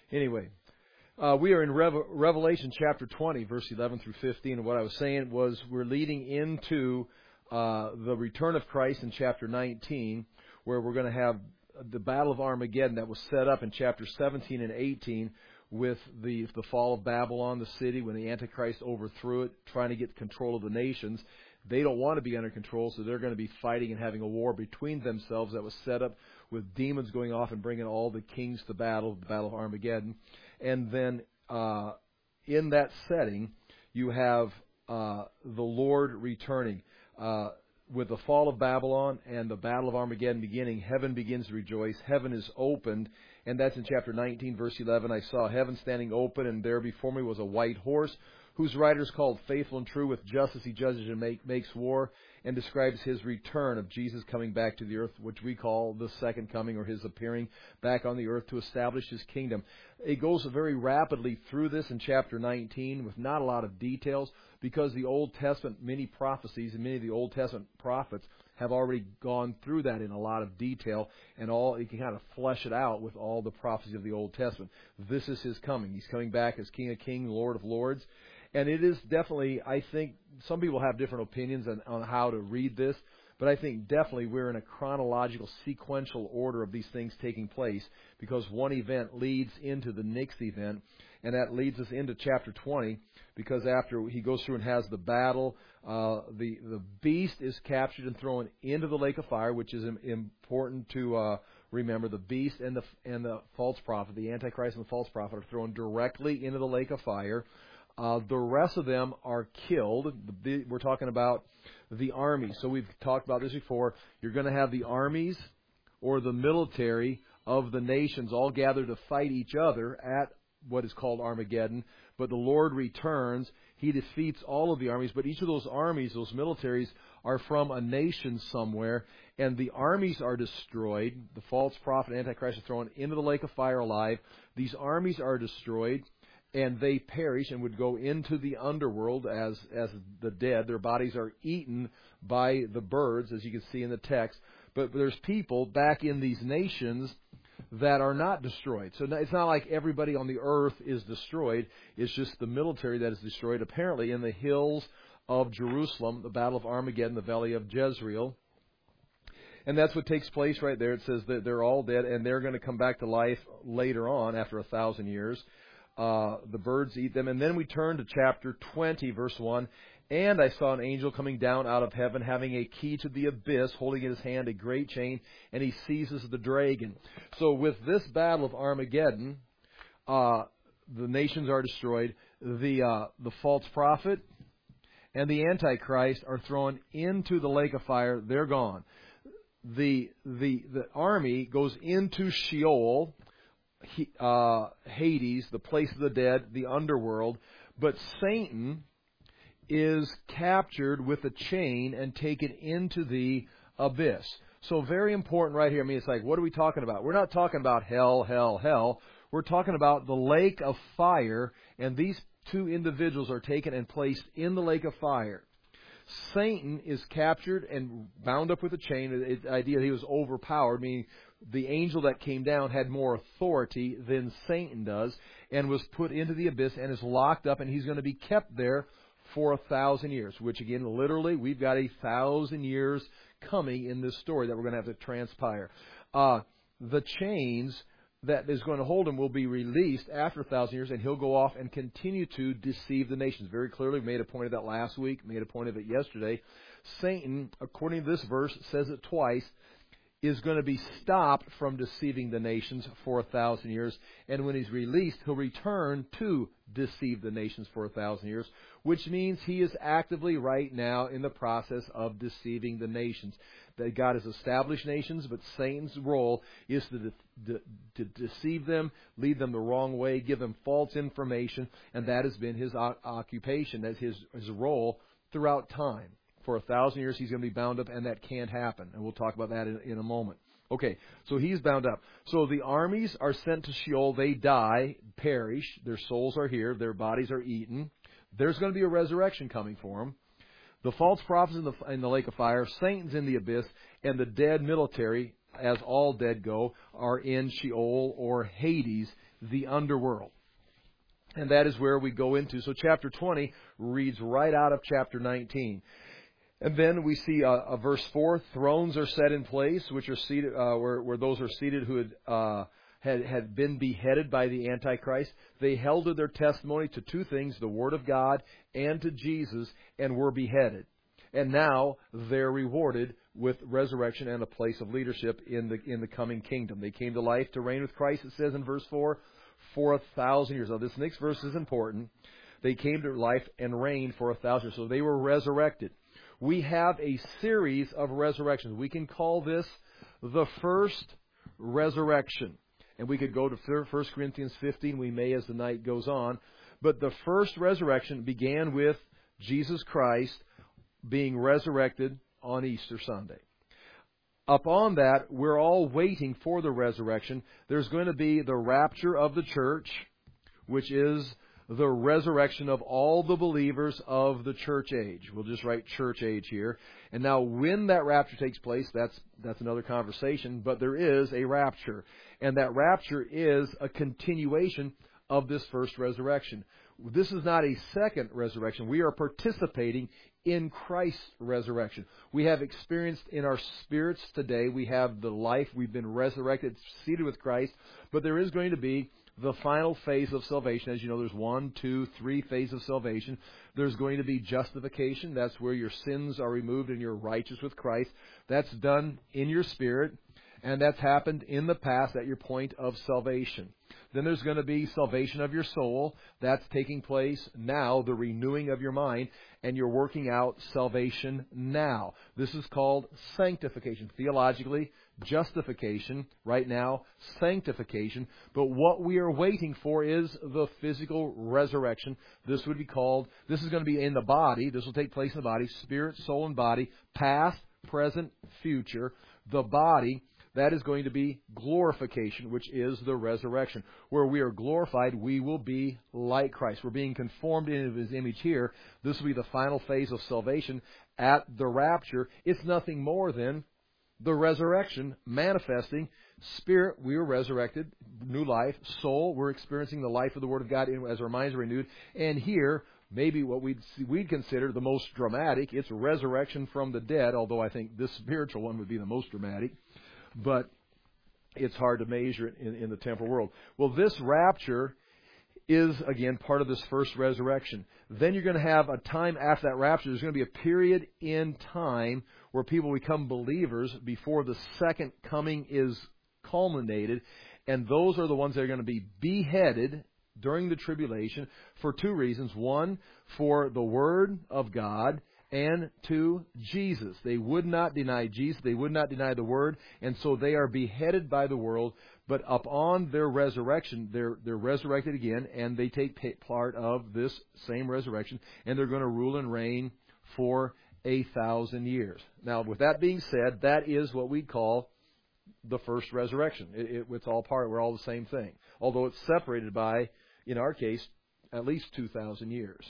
Anyway, we are in Revelation chapter 20, verse 11 through 15. And what I was saying was we're leading into the return of Christ in chapter 19, where we're going to have the Battle of Armageddon that was set up in chapter 17 and 18 with the fall of Babylon, the city, when the Antichrist overthrew it, trying to get control of the nations. They don't want to be under control, so they're going to be fighting and having a war between themselves that was set up with demons going off and bringing all the kings to battle, the Battle of Armageddon. And then in that setting, you have the Lord returning. With the fall of Babylon and the Battle of Armageddon beginning, heaven begins to rejoice. Heaven is opened, and that's in chapter 19, verse 11. I saw heaven standing open, and there before me was a white horse, whose rider is called Faithful and True. With justice he judges and makes war, and describes his return of Jesus coming back to the earth, which we call the second coming, or his appearing back on the earth to establish his kingdom. It goes very rapidly through this in chapter 19 with not a lot of details, because the Old Testament, many prophecies and many of the Old Testament prophets have already gone through that in a lot of detail, and you can kind of flesh it out with all the prophecies of the Old Testament. This is his coming. He's coming back as King of Kings, Lord of Lords. And it is definitely, I think, some people have different opinions on how to read this, but I think definitely we're in a chronological, sequential order of these things taking place, because one event leads into the next event, and that leads us into chapter 20, because after he goes through and has the battle, the beast is captured and thrown into the lake of fire, which is important to remember. The beast and the false prophet, the Antichrist and the false prophet, are thrown directly into the lake of fire. The rest of them are killed. We're talking about the army. So we've talked about this before. You're going to have the armies or the military of the nations all gathered to fight each other at what is called Armageddon. But the Lord returns. He defeats all of the armies. But each of those armies, those militaries, are from a nation somewhere. And the armies are destroyed. The false prophet, Antichrist, is thrown into the lake of fire alive. These armies are destroyed, and they perish and would go into the underworld as the dead. Their bodies are eaten by the birds, as you can see in the text. But there's people back in these nations that are not destroyed. So it's not like everybody on the earth is destroyed. It's just the military that is destroyed. Apparently in the hills of Jerusalem, the Battle of Armageddon, the Valley of Jezreel. And that's what takes place right there. It says that they're all dead, and they're going to come back to life later on after 1,000 years. The birds eat them. And then we turn to chapter 20, verse 1. And I saw an angel coming down out of heaven, having a key to the abyss, holding in his hand a great chain, and he seizes the dragon. So with this battle of Armageddon, the nations are destroyed. The false prophet and the Antichrist are thrown into the lake of fire. They're gone. The army goes into Sheol, Hades, the place of the dead, the underworld. But Satan is captured with a chain and taken into the abyss. So very important right here. I mean, it's like, what are we talking about? We're not talking about hell. We're talking about the lake of fire, and these two individuals are taken and placed in the lake of fire. Satan is captured and bound up with a chain. The idea he was overpowered, meaning the angel that came down had more authority than Satan does, and was put into the abyss and is locked up, and he's going to be kept there for 1,000 years, which again, literally, we've got 1,000 years coming in this story that we're going to have to transpire. The chains that is going to hold him will be released after 1,000 years, and he'll go off and continue to deceive the nations. Very clearly, made a point of that last week, made a point of it yesterday. Satan, according to this verse, says it twice, is going to be stopped from deceiving the nations for 1,000 years. And when he's released, he'll return to deceive the nations for 1,000 years, which means he is actively right now in the process of deceiving the nations. That God has established nations, but Satan's role is to deceive them, lead them the wrong way, give them false information, and that has been his occupation, as his role throughout time. For 1,000 years, he's going to be bound up, and that can't happen. And we'll talk about that in a moment. Okay, so he's bound up. So the armies are sent to Sheol. They die, perish. Their souls are here. Their bodies are eaten. There's going to be a resurrection coming for them. The false prophets in the lake of fire. Satan's in the abyss. And the dead military, as all dead go, are in Sheol or Hades the underworld. And that is where we go into. So chapter 20 reads right out of chapter 19. And then we see verse 4, thrones are set in place, which are seated, where those are seated who had been beheaded by the Antichrist. They held to their testimony to two things, the Word of God and to Jesus, and were beheaded. And now they're rewarded with resurrection and a place of leadership in the coming kingdom. They came to life to reign with Christ, it says in verse 4, for 1,000 years. Now this next verse is important. They came to life and reigned for 1,000 years. So they were resurrected. We have a series of resurrections. We can call this the first resurrection. And we could go to 1 Corinthians 15. We may as the night goes on. But the first resurrection began with Jesus Christ being resurrected on Easter Sunday. Upon that, we're all waiting for the resurrection. There's going to be the rapture of the church, which is the resurrection of all the believers of the church age. We'll just write church age here. And now when that rapture takes place, that's another conversation, but there is a rapture. And that rapture is a continuation of this first resurrection. This is not a second resurrection. We are participating in Christ's resurrection. We have experienced in our spirits today, we have the life, we've been resurrected, seated with Christ, but there is going to be the final phase of salvation. As you know, there's 1, 2, 3 phases of salvation. There's going to be justification. That's where your sins are removed and you're righteous with Christ. That's done in your spirit, and that's happened in the past at your point of salvation. Then there's going to be salvation of your soul. That's taking place now, the renewing of your mind, and you're working out salvation now. This is called sanctification. Theologically, justification. Right now, sanctification. But what we are waiting for is the physical resurrection. This is going to be in the body. This will take place in the body. Spirit, soul, and body. Past, present, future. The body. That is going to be glorification, which is the resurrection. Where we are glorified, we will be like Christ. We're being conformed into His image here. This will be the final phase of salvation at the rapture. It's nothing more than the resurrection manifesting. Spirit, we were resurrected, new life. Soul, we're experiencing the life of the Word of God as our minds are renewed. And here, maybe what we'd consider the most dramatic, it's resurrection from the dead, although I think this spiritual one would be the most dramatic. But it's hard to measure it in the temporal world. Well, this rapture is, again, part of this first resurrection. Then you're going to have a time after that rapture. There's going to be a period in time where people become believers before the second coming is culminated. And those are the ones that are going to be beheaded during the tribulation for two reasons. One, for the Word of God, and to Jesus. They would not deny Jesus. They would not deny the Word. And so they are beheaded by the world. But upon their resurrection, they're resurrected again, and they take part of this same resurrection, and they're going to rule and reign for 1,000 years. Now, with that being said, that is what we call the first resurrection. It's all part. We're all the same thing. Although it's separated by, in our case, at least 2,000 years.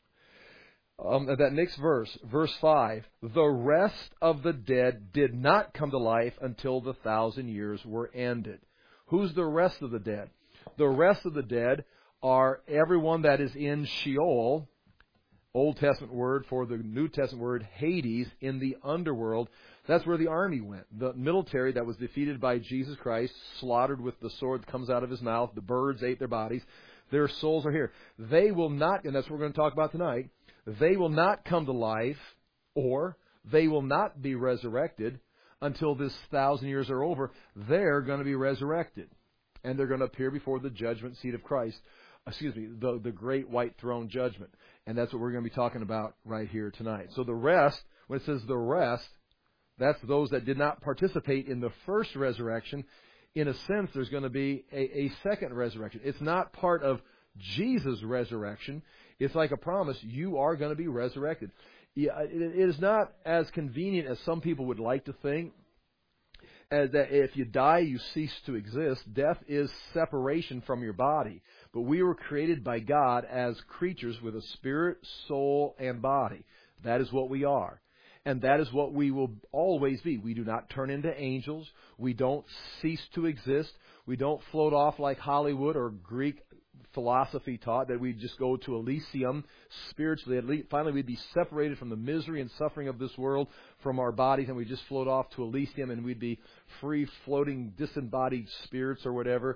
That next verse, verse 5, the rest of the dead did not come to life until the 1,000 years were ended. Who's the rest of the dead? The rest of the dead are everyone that is in Sheol, Old Testament word for the New Testament word Hades, in the underworld. That's where the army went. The military that was defeated by Jesus Christ, slaughtered with the sword that comes out of His mouth. The birds ate their bodies. Their souls are here. They will not, and that's what we're going to talk about tonight, they will not come to life, or they will not be resurrected until this 1,000 years are over. They're going to be resurrected. And they're going to appear before the judgment seat of Christ. The great white throne judgment. And that's what we're going to be talking about right here tonight. So the rest, when it says the rest, that's those that did not participate in the first resurrection. In a sense, there's going to be a second resurrection. It's not part of Jesus' resurrection. It's like a promise. You are going to be resurrected. It is not as convenient as some people would like to think, as that if you die, you cease to exist. Death is separation from your body. But we were created by God as creatures with a spirit, soul, and body. That is what we are. And that is what we will always be. We do not turn into angels. We don't cease to exist. We don't float off like Hollywood or Greek philosophy taught, that we just go to Elysium spiritually. Finally, we'd be separated from the misery and suffering of this world, from our bodies, and we just float off to Elysium, and we'd be free floating disembodied spirits or whatever.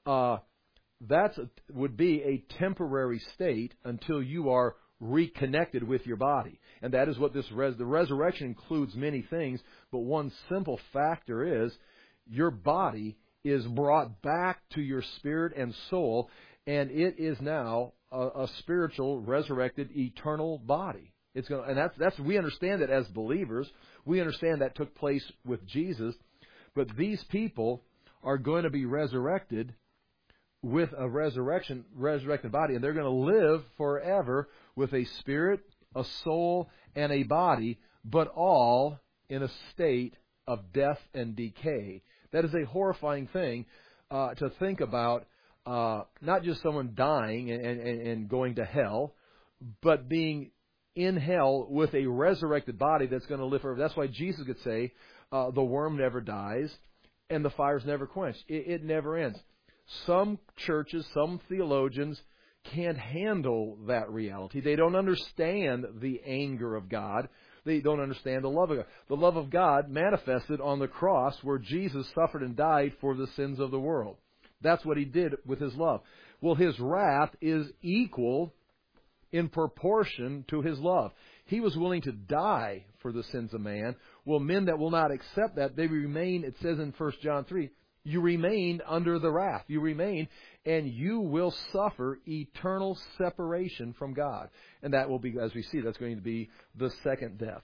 That would be a temporary state until you are reconnected with your body. And that is what the resurrection includes many things, but one simple factor is your body is brought back to your spirit and soul, and it is now a spiritual, resurrected, eternal body. And that's we understand that as believers. We understand that took place with Jesus, but these people are going to be resurrected with a resurrected body, and they're going to live forever with a spirit, a soul, and a body, but all in a state of death and decay. That is a horrifying thing to think about. Not just someone dying and going to hell, but being in hell with a resurrected body that's going to live forever. That's why Jesus could say, the worm never dies and the fire's never quenched. It never ends. Some churches, some theologians can't handle that reality. They don't understand the anger of God. They don't understand the love of God. The love of God manifested on the cross where Jesus suffered and died for the sins of the world. That's what He did with His love. Well, His wrath is equal in proportion to His love. He was willing to die for the sins of man. Well, men that will not accept that, they remain, it says in 1 John 3, you remain under the wrath. You remain, and you will suffer eternal separation from God. And that will be, as we see, that's going to be the second death.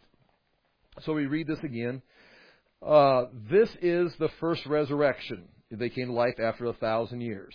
So we read this again. This is the first resurrection. They came to life after 1,000 years.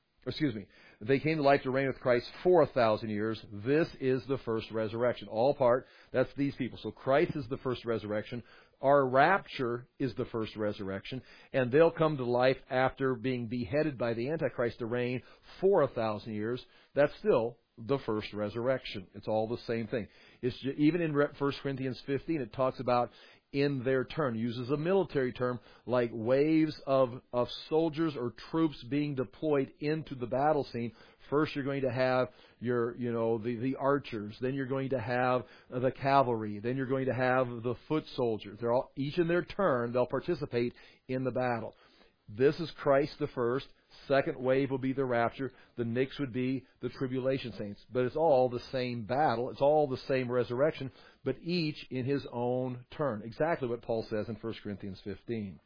They came to life to reign with Christ for 1,000 years. This is the first resurrection. All part, that's these people. So Christ is the first resurrection. Our rapture is the first resurrection. And they'll come to life after being beheaded by the Antichrist to reign for 1,000 years. That's still the first resurrection. It's all the same thing. It's just, even in 1 Corinthians 15, it talks about in their turn, uses a military term like waves of soldiers or troops being deployed into the battle scene. First, you're going to have the archers. Then you're going to have the cavalry. Then you're going to have the foot soldiers. They're all, each in their turn, they'll participate in the battle. This is Christ the first. Second wave will be the rapture. The next would be the tribulation saints. But it's all the same battle. It's all the same resurrection, but each in his own turn. Exactly what Paul says in 1 Corinthians 15.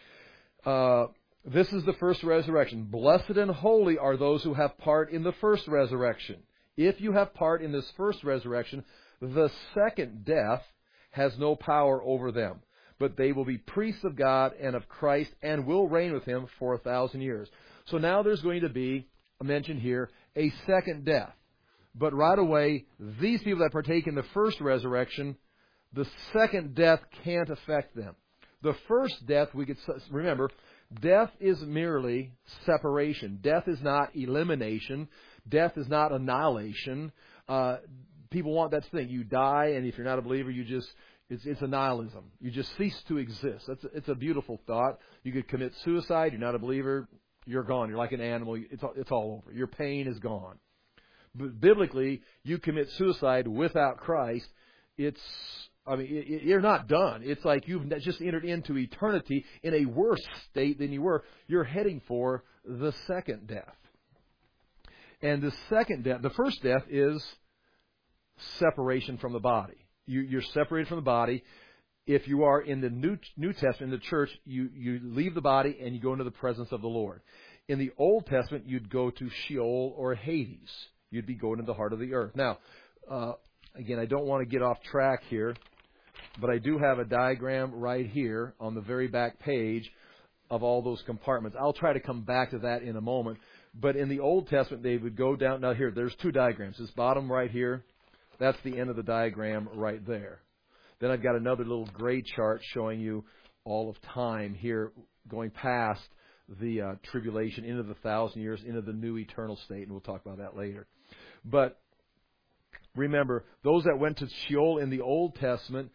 This is the first resurrection. Blessed and holy are those who have part in the first resurrection. If you have part in this first resurrection, the second death has no power over them. But they will be priests of God and of Christ and will reign with Him for 1,000 years. So now there's going to be, mentioned here, a second death. But right away, these people that partake in the first resurrection, the second death can't affect them. The first death, we could remember, death is merely separation. Death is not elimination. Death is not annihilation. People want that thing. You die, and if you're not a believer, it's annihilism. You just cease to exist. It's a beautiful thought. You could commit suicide. You're not a believer. You're gone. You're like an animal. It's all over. Your pain is gone. But biblically, you commit suicide without Christ. You're not done. It's like you've just entered into eternity in a worse state than you were. You're heading for the second death. And the second death, the first death is separation from the body. You're separated from the body. If you are in the New Testament, in the church, you leave the body and you go into the presence of the Lord. In the Old Testament, you'd go to Sheol or Hades. You'd be going to the heart of the earth. Now, again, I don't want to get off track here, but I do have a diagram right here on the very back page of all those compartments. I'll try to come back to that in a moment. But in the Old Testament, they would go down. Now, here, there's two diagrams. This bottom right here, that's the end of the diagram right there. Then I've got another little gray chart showing you all of time here, going past the tribulation into the 1,000 years, into the new eternal state, and we'll talk about that later. But remember, those that went to Sheol in the Old Testament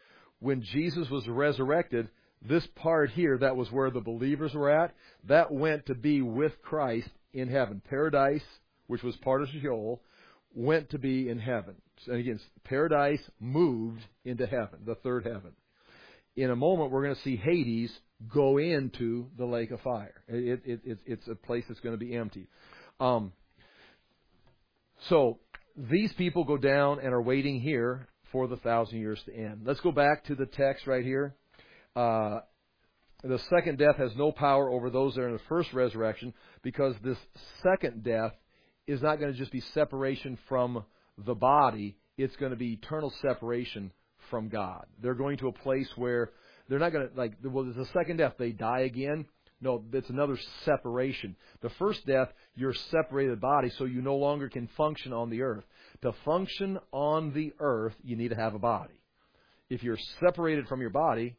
when Jesus was resurrected, this part here, that was where the believers were at, that went to be with Christ in heaven. Paradise, which was part of Sheol, went to be in heaven. And again, paradise moved into heaven, the third heaven. In a moment, we're going to see Hades go into the lake of fire. It's a place that's going to be empty. So these people go down and are waiting here for the 1,000 years to end. Let's go back to the text right here. The second death has no power over those that are in the first resurrection, because this second death is not going to just be separation from the body. It's going to be eternal separation from God. They're going to a place where they're not going to, like, well, there's a second death. They die again. No, it's another separation. The first death, you're separated body, so you no longer can function on the earth. To function on the earth, you need to have a body. If you're separated from your body,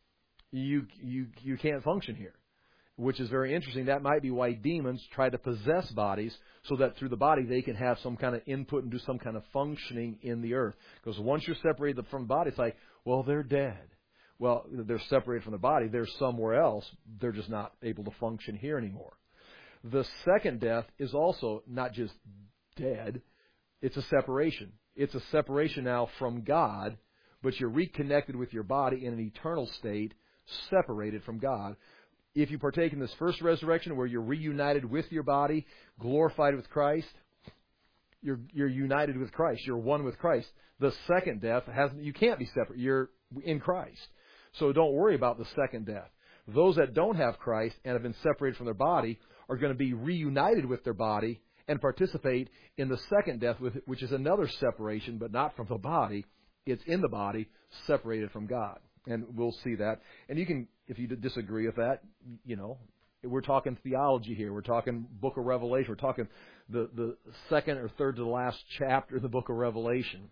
you can't function here, which is very interesting. That might be why demons try to possess bodies, so that through the body they can have some kind of input and do some kind of functioning in the earth. Because once you're separated from the body, it's like, well, they're dead. Well, they're separated from the body. They're somewhere else. They're just not able to function here anymore. The second death is also not just dead. It's a separation. It's a separation now from God, but you're reconnected with your body in an eternal state, separated from God. If you partake in this first resurrection, where you're reunited with your body, glorified with Christ, you're united with Christ. You're one with Christ. The second death, you can't be separate. You're in Christ. So don't worry about the second death. Those that don't have Christ and have been separated from their body are going to be reunited with their body and participate in the second death, which is another separation, but not from the body. It's in the body, separated from God. And we'll see that. And you can, if you disagree with that, we're talking theology here. We're talking book of Revelation. We're talking the second or third to the last chapter of the book of Revelation.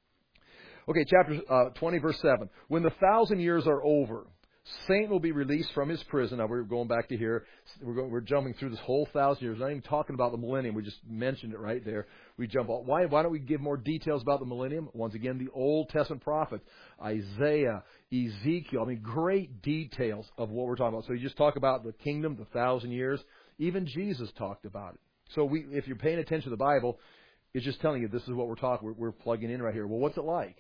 Okay, chapter 20, verse 7. When the 1,000 years are over, Satan will be released from his prison. Now, we're going back to here. We're jumping through this whole 1,000 years. We're not even talking about the millennium. We just mentioned it right there. We jump off. Why don't we give more details about the millennium? Once again, the Old Testament prophets, Isaiah, Ezekiel. Great details of what we're talking about. So you just talk about the kingdom, the 1,000 years. Even Jesus talked about it. So if you're paying attention to the Bible, it's just telling you this is what we're talking. We're plugging in right here. Well, what's it like?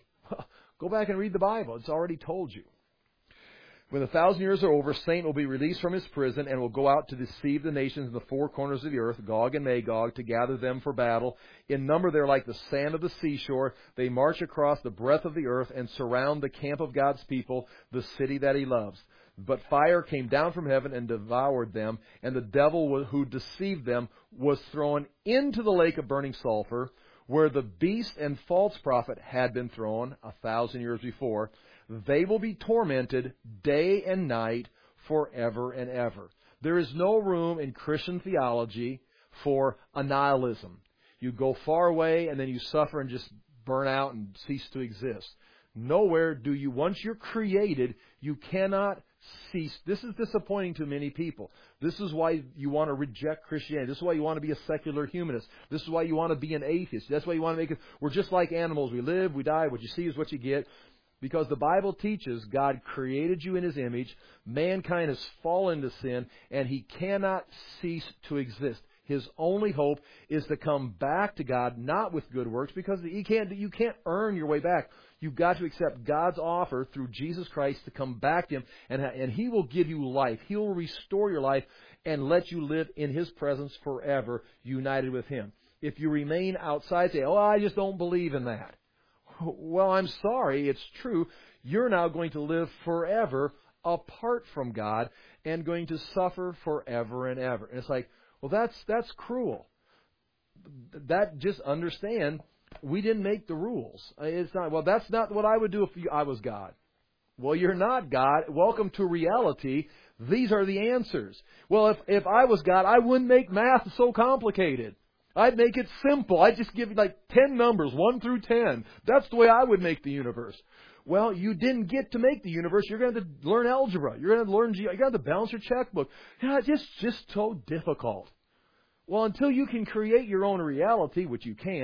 Go back and read the Bible. It's already told you. When the 1,000 years are over, Satan will be released from his prison and will go out to deceive the nations in the four corners of the earth, Gog and Magog, to gather them for battle. In number, they're like the sand of the seashore. They march across the breadth of the earth and surround the camp of God's people, the city that He loves. But fire came down from heaven and devoured them, and the devil who deceived them was thrown into the lake of burning sulfur, where the beast and false prophet had been thrown 1,000 years before. They will be tormented day and night forever and ever. There is no room in Christian theology for annihilism. You go far away and then you suffer and just burn out and cease to exist. Nowhere do you, once you're created, you cannot cease. This is disappointing to many people. This is why you want to reject Christianity. This is why you want to be a secular humanist. This is why you want to be an atheist. That's why you want to make it. We're just like animals. We live, we die. What you see is what you get. Because the Bible teaches God created you in His image. Mankind has fallen into sin, and he cannot cease to exist. His only hope is to come back to God, not with good works, because you can't earn your way back. You've got to accept God's offer through Jesus Christ to come back to Him, and He will give you life. He will restore your life and let you live in His presence forever, united with Him. If you remain outside, say, I just don't believe in that. Well, I'm sorry, it's true. You're now going to live forever apart from God and going to suffer forever and ever. And it's like, well, that's cruel. That, just understand, we didn't make the rules. It's not, well, that's not what I would do if I was God. Well, you're not God. Welcome to reality. These are the answers. Well, if I was God, I wouldn't make math so complicated. I'd make it simple. I'd just give you 10 numbers, 1 through 10. That's the way I would make the universe. Well, you didn't get to make the universe. You're going to learn algebra. You're going to learn you're going to balance your checkbook. It's just so difficult. Well, until you can create your own reality, which you can't,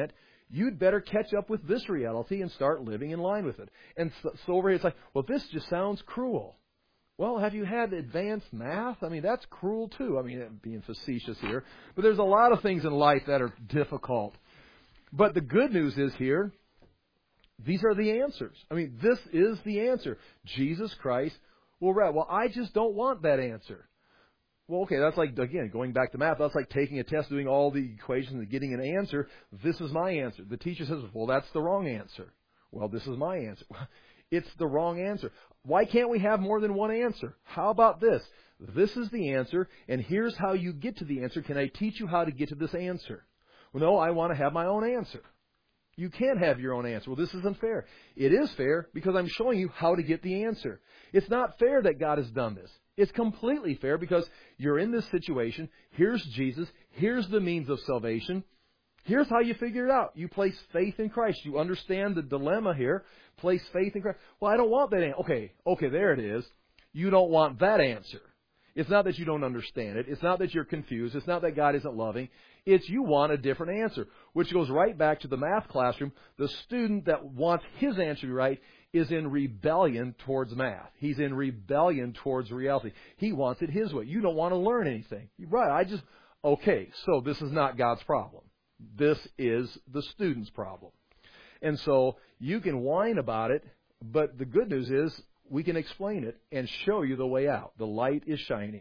you'd better catch up with this reality and start living in line with it. And so over here it's like, well, this just sounds cruel. Well, have you had advanced math? I mean, that's cruel too. I mean, being facetious here. But there's a lot of things in life that are difficult. But the good news is here, these are the answers. I mean, this is the answer. Jesus Christ will rest. Well, I just don't want that answer. Well, okay, that's like, again, going back to math, that's like taking a test, doing all the equations and getting an answer. This is my answer. The teacher says, well, that's the wrong answer. Well, this is my answer. It's the wrong answer. Why can't we have more than one answer? How about this? This is the answer, and here's how you get to the answer. Can I teach you how to get to this answer? Well, no, I want to have my own answer. You can't have your own answer. Well, this isn't fair. It is fair because I'm showing you how to get the answer. It's not fair that God has done this. It's completely fair because you're in this situation. Here's Jesus. Here's the means of salvation. Here's how you figure it out. You place faith in Christ. You understand the dilemma here. Place faith in Christ. Well, I don't want that answer. Okay, there it is. You don't want that answer. It's not that you don't understand it. It's not that you're confused. It's not that God isn't loving. It's you want a different answer, which goes right back to the math classroom. The student that wants his answer to be right is in rebellion towards math. He's in rebellion towards reality. He wants it his way. You don't want to learn anything. Right, okay, so this is not God's problem. This is the student's problem. And so you can whine about it, but the good news is we can explain it and show you the way out. The light is shining.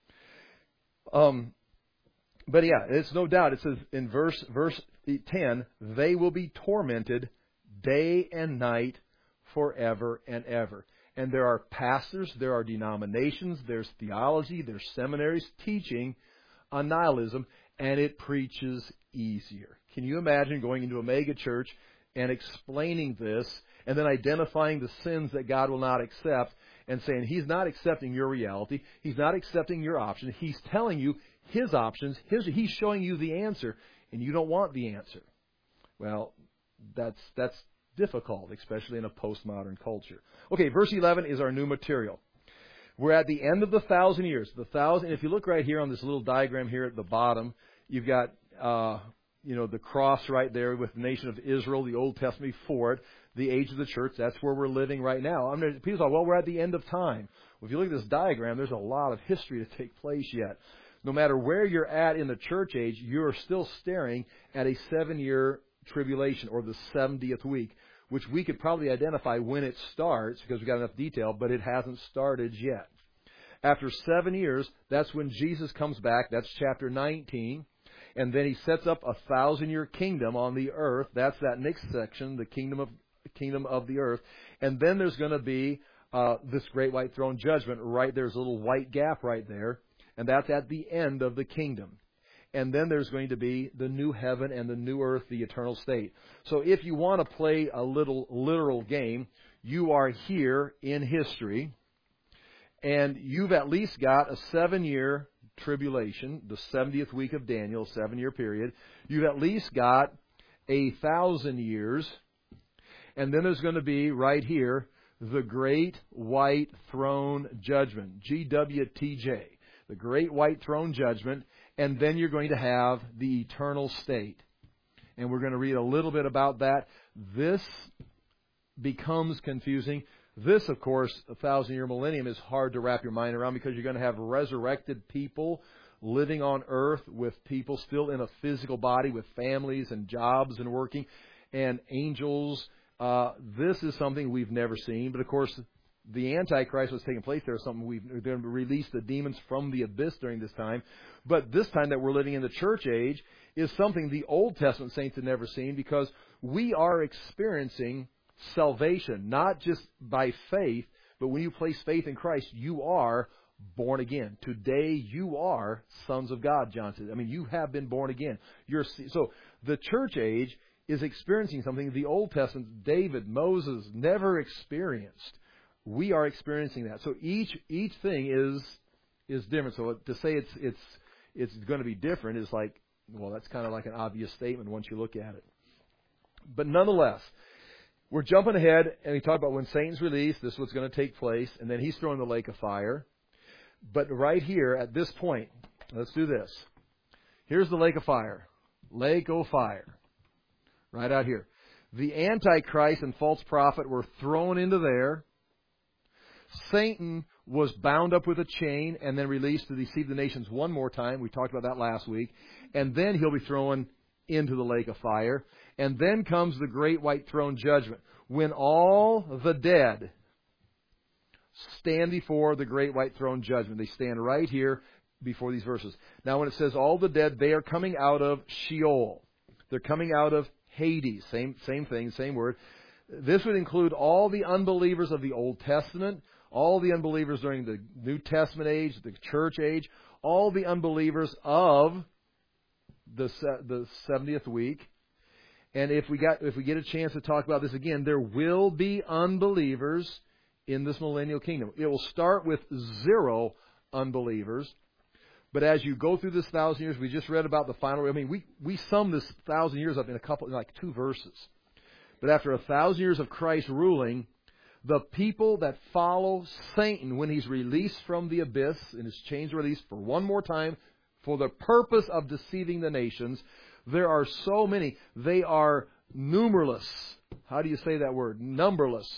But yeah, it's no doubt. It says in verse 10, they will be tormented day and night forever and ever. And there are pastors, there are denominations, there's theology, there's seminaries teaching on nihilism, and it preaches easier. Can you imagine going into a mega church and explaining this and then identifying the sins that God will not accept and saying He's not accepting your reality, He's not accepting your options, He's telling you His options, He's showing you the answer, and you don't want the answer. Well, that's difficult, especially in a postmodern culture. Okay, verse 11 is our new material. We're at the end of the 1,000 years. If you look right here on this little diagram here at the bottom, you've got the cross right there with the nation of Israel, the Old Testament before it, the age of the church. That's where we're living right now. People say, well, we're at the end of time. Well, if you look at this diagram, there's a lot of history to take place yet. No matter where you're at in the church age, you're still staring at a 7-year tribulation, or the 70th week, which we could probably identify when it starts because we've got enough detail, but it hasn't started yet. After 7 years, that's when Jesus comes back. That's chapter 19. And then He sets up a 1,000-year kingdom on the earth. That's that next section, the kingdom of the earth. And then there's going to be this great white throne judgment. Right there's a little white gap right there. And that's at the end of the kingdom. And then there's going to be the new heaven and the new earth, the eternal state. So if you want to play a little literal game, you are here in history, and you've at least got a 7-year tribulation, the 70th week of Daniel, 7-year period. You've at least got 1,000 years, and then there's going to be right here the Great White Throne Judgment, GWTJ, the Great White Throne Judgment. And then you're going to have the eternal state. And we're going to read a little bit about that. This becomes confusing. This, of course, 1,000-year millennium is hard to wrap your mind around because you're going to have resurrected people living on earth with people still in a physical body with families and jobs and working, and angels. This is something we've never seen. But, of course, the Antichrist was taking place there. Something we're going to release the demons from the abyss during this time. But this time that we're living in the church age is something the Old Testament saints had never seen, because we are experiencing salvation, not just by faith, but when you place faith in Christ, you are born again. Today you are sons of God, John says. I mean, you have been born again. So the church age is experiencing something the Old Testament, David, Moses never experienced. We are experiencing that. So each thing is different. So to say it's going to be different is like, well, that's kind of like an obvious statement once you look at it. But nonetheless, we're jumping ahead, and we talk about when Satan's released, this is what's going to take place, and then he's thrown in the lake of fire. But right here, at this point, let's do this. Here's the lake of fire. Lake of fire. Right out here. The Antichrist and false prophet were thrown into there. Satan was bound up with a chain and then released to deceive the nations one more time. We talked about that last week. And then he'll be thrown into the lake of fire. And then comes the great white throne judgment, when all the dead stand before the great white throne judgment. They stand right here before these verses. Now, when it says all the dead, they are coming out of Sheol. They're coming out of Hades. Same thing, same word. This would include all the unbelievers of the Old Testament, all the unbelievers during the New Testament age, the church age, all the unbelievers of the 70th week. And if we get a chance to talk about this again, there will be unbelievers in this millennial kingdom. It will start with 0 unbelievers. But as you go through this 1,000 years, we just read about the final. I mean, we sum this 1,000 years up in like 2 verses. But after 1,000 years of Christ ruling, the people that follow Satan when he's released from the abyss and his chains released for one more time for the purpose of deceiving the nations, there are so many. They are numerous. How do you say that word? Numberless.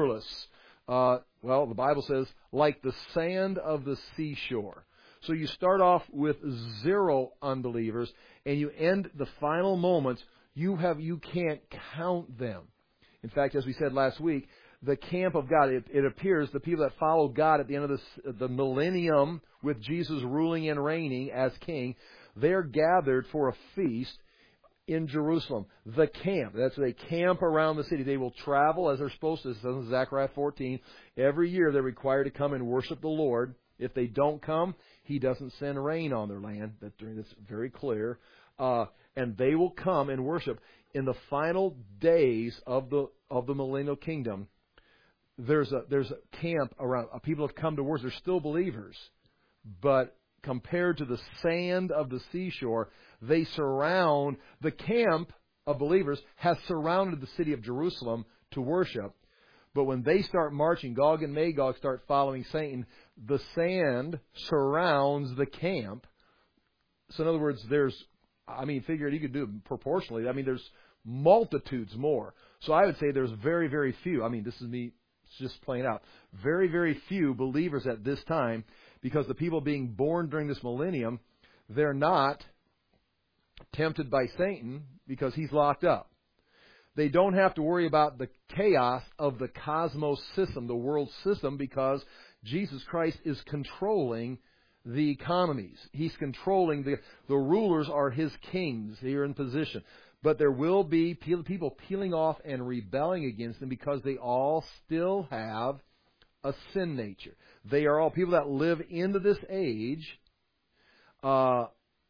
Well, the Bible says, like the sand of the seashore. So you start off with 0 unbelievers, and you end the final moments. You can't count them. In fact, as we said last week, the camp of God, it appears the people that follow God at the end of the millennium with Jesus ruling and reigning as king, they're gathered for a feast in Jerusalem. The camp, that's they camp around the city. They will travel as they're supposed to. It says in Zechariah 14, every year they're required to come and worship the Lord. If they don't come, He doesn't send rain on their land. That's very clear. And they will come and worship. In the final days of the millennial kingdom, there's a camp around. People have come to worship. They're still believers, but compared to the sand of the seashore, they surround. The camp of believers has surrounded the city of Jerusalem to worship. But when they start marching, Gog and Magog start following Satan, the sand surrounds the camp. So in other words, figure you could do it proportionally. There's multitudes more. So I would say there's very, very few. This is me just playing out. Very, very few believers at this time, because the people being born during this millennium, they're not tempted by Satan because he's locked up. They don't have to worry about the chaos of the cosmos system, the world system, because Jesus Christ is controlling the economies. He's controlling the rulers are His kings. They are in position. But there will be people peeling off and rebelling against Him because they all still have a sin nature. They are all people that live into this age. They'll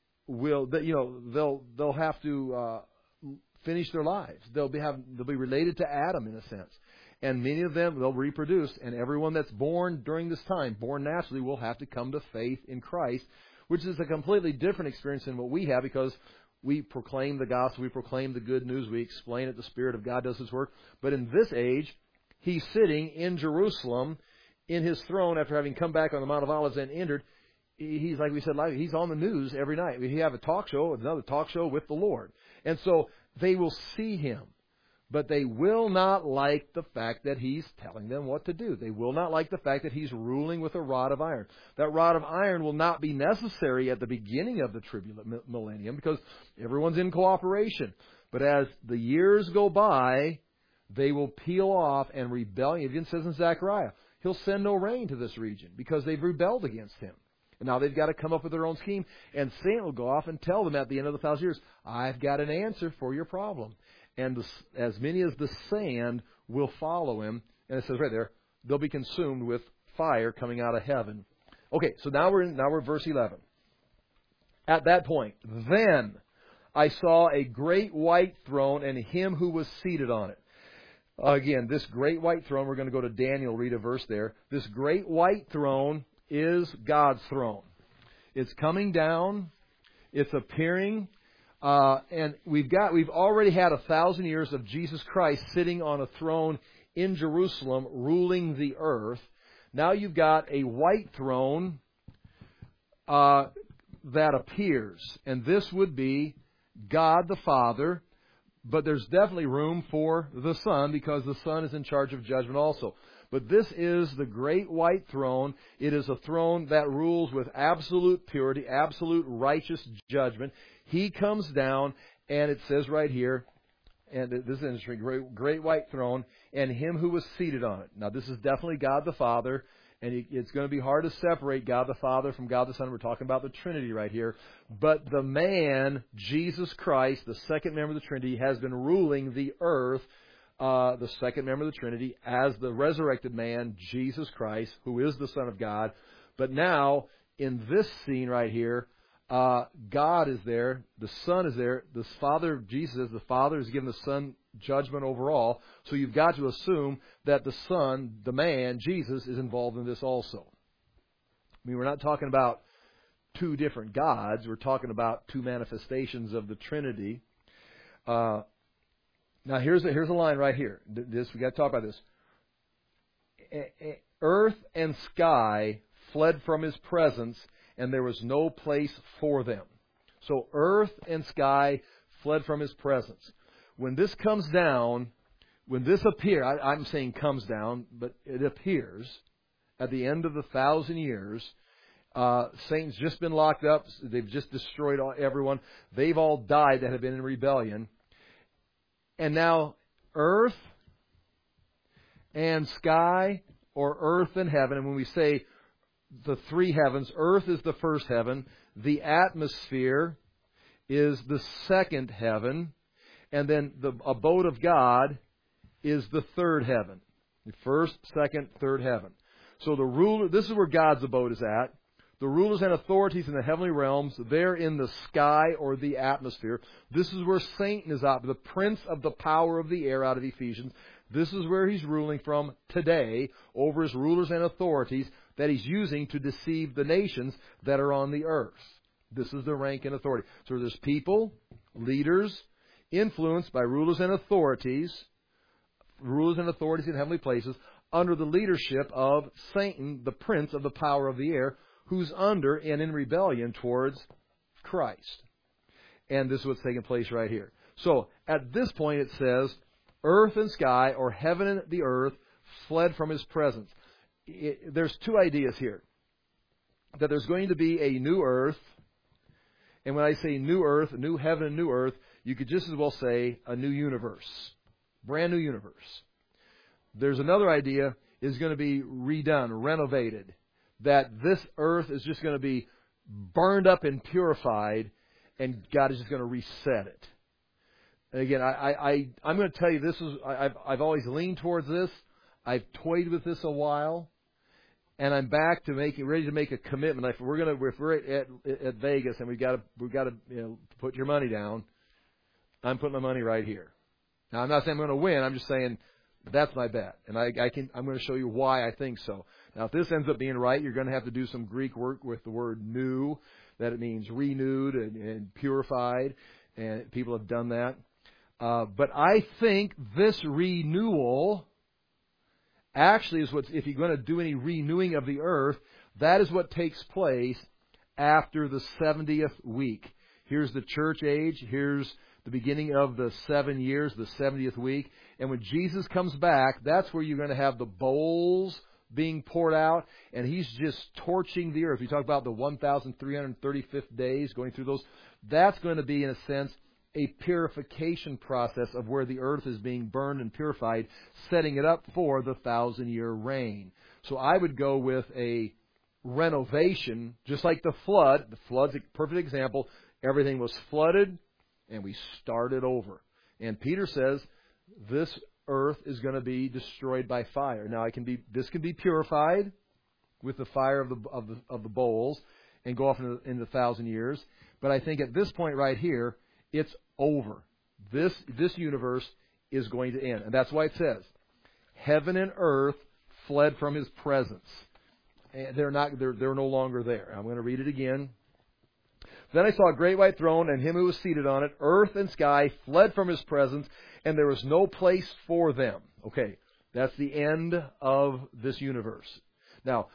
have to finish their lives. They'll be related to Adam in a sense, and many of them they'll reproduce. And everyone that's born during this time, born naturally, will have to come to faith in Christ, which is a completely different experience than what we have, because we proclaim the gospel, we proclaim the good news, we explain it. The Spirit of God does His work. But in this age, He's sitting in Jerusalem in His throne after having come back on the Mount of Olives and entered. He's, like we said, He's on the news every night. We have a talk show, another talk show with the Lord. And so they will see Him, but they will not like the fact that He's telling them what to do. They will not like the fact that He's ruling with a rod of iron. That rod of iron will not be necessary at the beginning of the millennium, because everyone's in cooperation. But as the years go by, they will peel off and rebel. It even says in Zechariah, He'll send no rain to this region because they've rebelled against Him. And now they've got to come up with their own scheme. And Satan will go off and tell them at the end of the 1,000 years, I've got an answer for your problem. And as many as the sand will follow Him. And it says right there, they'll be consumed with fire coming out of heaven. Okay, so now we're verse 11. At that point, then I saw a great white throne and Him who was seated on it. Again, this great white throne, we're going to go to Daniel, read a verse there. This great white throne is God's throne. It's coming down. It's appearing. And we've already had 1,000 years of Jesus Christ sitting on a throne in Jerusalem, ruling the earth. Now you've got a white throne that appears. And this would be God the Father But there's definitely room for the Son, because the Son is in charge of judgment also. But this is the great white throne. It is a throne that rules with absolute purity, absolute righteous judgment. He comes down, and it says right here, and this is interesting, great white throne, and Him who was seated on it. Now, this is definitely God the Father, and it's going to be hard to separate God the Father from God the Son. We're talking about the Trinity right here. But the man, Jesus Christ, the second member of the Trinity, has been ruling the earth, the second member of the Trinity, as the resurrected man, Jesus Christ, who is the Son of God. But now, in this scene right here, God is there, the Son is there, the Father, Jesus, the Father has given the Son judgment over all. So you've got to assume that the Son, the man, Jesus, is involved in this also. I mean, we're not talking about two different gods. We're talking about two manifestations of the Trinity. Now, here's a line right here. We got to talk about this. Earth and sky fled from His presence, and there was no place for them. So earth and sky fled from His presence. When this comes down, when this appears, I'm saying comes down, but it appears at the end of the 1,000 years, Satan's just been locked up. They've just destroyed everyone. They've all died that have been in rebellion. And now earth and sky, or earth and heaven, and when we say the three heavens, earth is the first heaven, the atmosphere is the second heaven, and then the abode of God is the third heaven. The first, second, third heaven. So the ruler, this is where God's abode is at. The rulers and authorities in the heavenly realms, they're in the sky or the atmosphere. This is where Satan is out, the prince of the power of the air out of Ephesians. This is where he's ruling from today over his rulers and authorities that he's using to deceive the nations that are on the earth. This is the rank and authority. So there's people, leaders, influenced by rulers and authorities in heavenly places, under the leadership of Satan, the prince of the power of the air, who's under and in rebellion towards Christ. And this is what's taking place right here. So, at this point it says, earth and sky, or heaven and the earth, fled from His presence. There's two ideas here. That there's going to be a new earth, and when I say new earth, new heaven and new earth, you could just as well say a new universe. Brand new universe. There's another idea, is going to be redone, renovated. That this earth is just going to be burned up and purified, and God is just going to reset it. And again, I'm going to tell you, this is I've always leaned towards this. I've toyed with this a while, and I'm back to ready to make a commitment. If we're at Vegas and we've got to put your money down, I'm putting my money right here. Now, I'm not saying I'm going to win. I'm just saying that's my bet, and I'm going to show you why I think so. Now, if this ends up being right, you're going to have to do some Greek work with the word new, that it means renewed and purified, and people have done that. But I think this renewal actually is what, if you're going to do any renewing of the earth, that is what takes place after the 70th week. Here's the church age. Here's the beginning of the 7 years, the 70th week. And when Jesus comes back, that's where you're going to have the bowls being poured out, and He's just torching the earth. We talk about the 1,335th days, going through those. That's going to be, in a sense, a purification process of where the earth is being burned and purified, setting it up for the 1,000-year reign. So I would go with a renovation, just like the flood. The flood's a perfect example. Everything was flooded, and we started over. And Peter says this earth is going to be destroyed by fire. Now, this can be purified with the fire of the bowls and go off in the 1,000 years. But I think at this point right here, it's over. This universe is going to end, and that's why it says, "Heaven and earth fled from His presence." And they're no longer there. I'm going to read it again. Then I saw a great white throne, and Him who was seated on it. Earth and sky fled from His presence, and there was no place for them. Okay, that's the end of this universe. Now,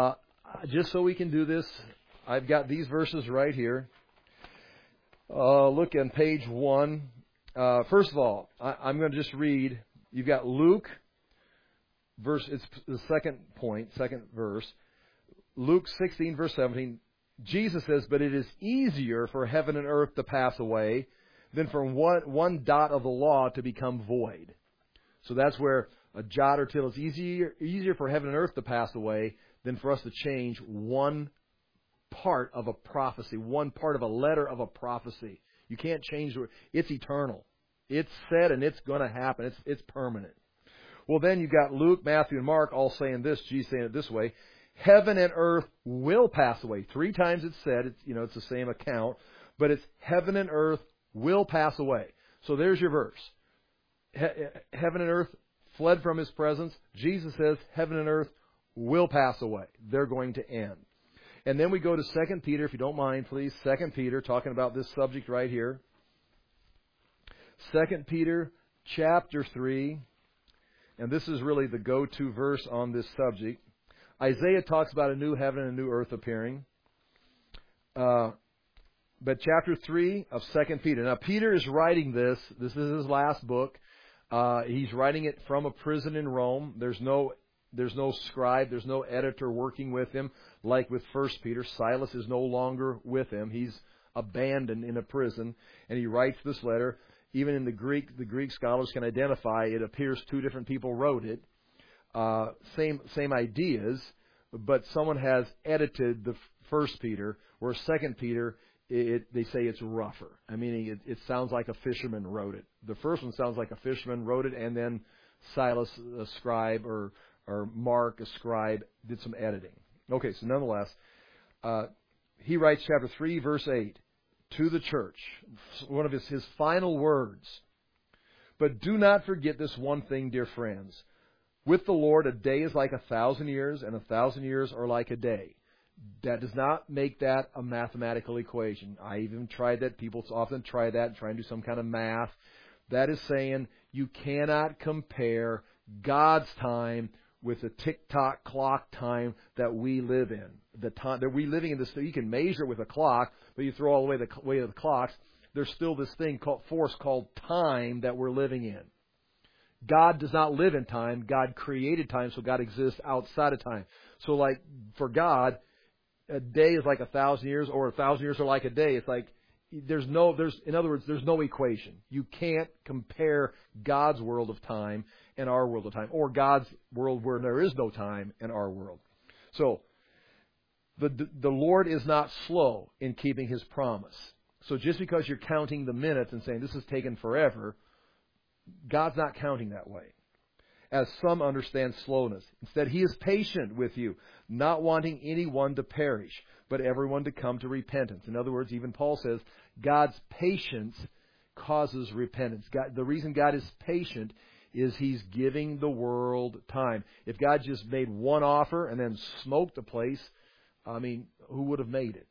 just so we can do this, I've got these verses right here. Look on page 1 First of all, I'm going to just read. You've got Luke, it's the second point, second verse. Luke 16, verse 17. Jesus says, "But it is easier for heaven and earth to pass away than for one dot of the law to become void." So that's where a jot or tittle is easier for heaven and earth to pass away than for us to change one part of a prophecy, one part of a letter of a prophecy. You can't change it. It's eternal. It's said and it's going to happen. It's permanent. Well, then you've got Luke, Matthew, and Mark all saying this. Jesus saying it this way: heaven and earth will pass away. 3 times it's said. It's the same account, but it's heaven and earth will pass away. So there's your verse. Heaven and earth fled from His presence. Jesus says heaven and earth will pass away. They're going to end. And then we go to 2 Peter, if you don't mind, please. 2 Peter, talking about this subject right here. 2 Peter chapter 3. And this is really the go-to verse on this subject. Isaiah talks about a new heaven and a new earth appearing. But chapter 3 of 2 Peter. Now, Peter is writing this. This is his last book. He's writing it from a prison in Rome. There's no scribe. There's no editor working with him like with 1 Peter. Silas is no longer with him. He's abandoned in a prison. And he writes this letter. Even in the Greek scholars can identify it appears 2 different people wrote it. Same ideas, but someone has edited the 1 Peter, where 2 Peter, they say it's rougher. I mean, it sounds like a fisherman wrote it. The first one sounds like a fisherman wrote it, and then Silas, a scribe, or Mark, a scribe, did some editing. Okay, so nonetheless, he writes chapter 3, verse 8, to the church, one of his final words. "But do not forget this one thing, dear friends. With the Lord, a day is like 1,000 years, and 1,000 years are like a day." That does not make that a mathematical equation. I even tried that. People often try that and try and do some kind of math. That is saying you cannot compare God's time with the tick-tock clock time that we live in. The time that we're living in this, you can measure with a clock, but you throw all the way of the clocks, there's still this force called time that we're living in. God does not live in time. God created time, so God exists outside of time. So like for God, a day is like 1,000 years, or 1,000 years are like a day. It's like in other words, there's no equation. You can't compare God's world of time and our world of time, or God's world where there is no time and our world. So the Lord is not slow in keeping His promise. So just because you're counting the minutes and saying this is taken forever, God's not counting that way, as some understand slowness. Instead, He is patient with you, not wanting anyone to perish, but everyone to come to repentance. In other words, even Paul says, God's patience causes repentance. The reason God is patient is He's giving the world time. If God just made one offer and then smoked the place, I mean, who would have made it?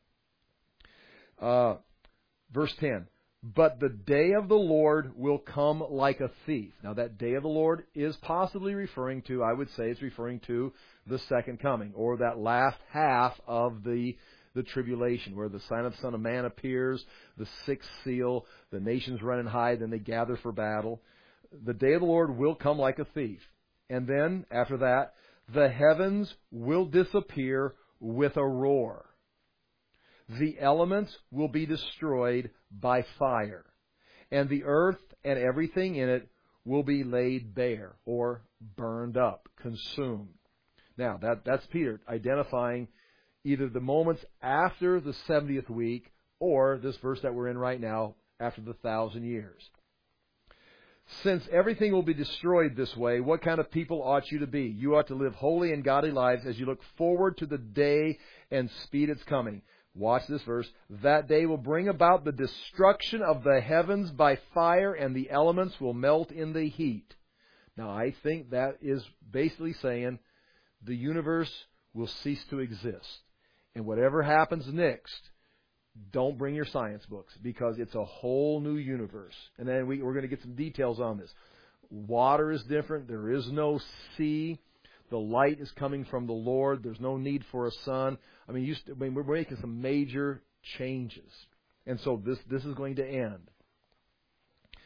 Verse 10. "But the day of the Lord will come like a thief." Now that day of the Lord is possibly referring to, I would say it's referring to the second coming, or that last half of the tribulation, where the sign of the Son of Man appears, the 6th seal, the nations run and hide, then they gather for battle. The day of the Lord will come like a thief. And then, after that, the heavens will disappear with a roar. The elements will be destroyed by fire, and the earth and everything in it will be laid bare, or burned up, consumed. Now, that's Peter identifying either the moments after the 70th week, or this verse that we're in right now, after the 1,000 years. Since everything will be destroyed this way, what kind of people ought you to be? You ought to live holy and godly lives as you look forward to the day and speed its coming. Watch this verse. "That day will bring about the destruction of the heavens by fire, and the elements will melt in the heat." Now, I think that is basically saying the universe will cease to exist. And whatever happens next, don't bring your science books, because it's a whole new universe. And then we're going to get some details on this. Water is different. There is no sea. The light is coming from the Lord. There's no need for a sun. I mean, we're making some major changes. And so this is going to end.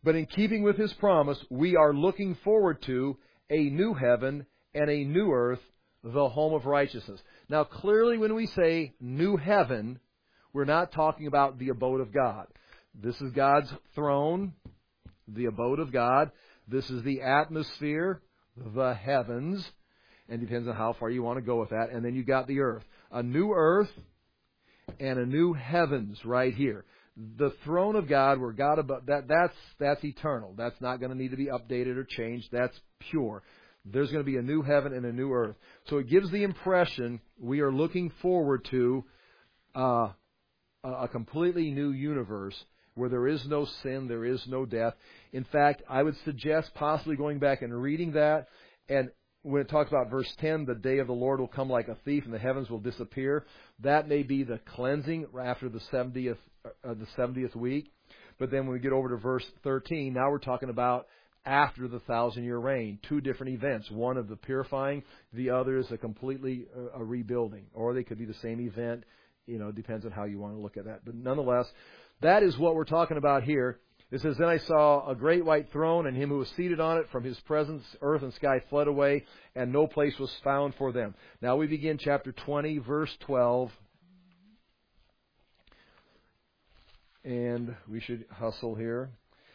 But in keeping with His promise, we are looking forward to a new heaven and a new earth, the home of righteousness. Now, clearly when we say new heaven, we're not talking about the abode of God. This is God's throne, the abode of God. This is the atmosphere, the heavens. And it depends on how far you want to go with that. And then you got the earth. A new earth and a new heavens right here. The throne of God, where God above, that's eternal. That's not going to need to be updated or changed. That's pure. There's going to be a new heaven and a new earth. So it gives the impression we are looking forward to a completely new universe where there is no sin, there is no death. In fact, I would suggest possibly going back and reading that. And when it talks about verse 10, the day of the Lord will come like a thief and the heavens will disappear. That may be the cleansing after the 70th week. But then when we get over to verse 13, now we're talking about after the 1,000-year reign. Two different events. One of the purifying, the other is a completely a rebuilding. Or they could be the same event. You know, it depends on how you want to look at that. But nonetheless, that is what we're talking about here. It says, "Then I saw a great white throne, and him who was seated on it. From his presence, earth and sky fled away, and no place was found for them." Now we begin chapter 20, verse 12. And we should hustle here.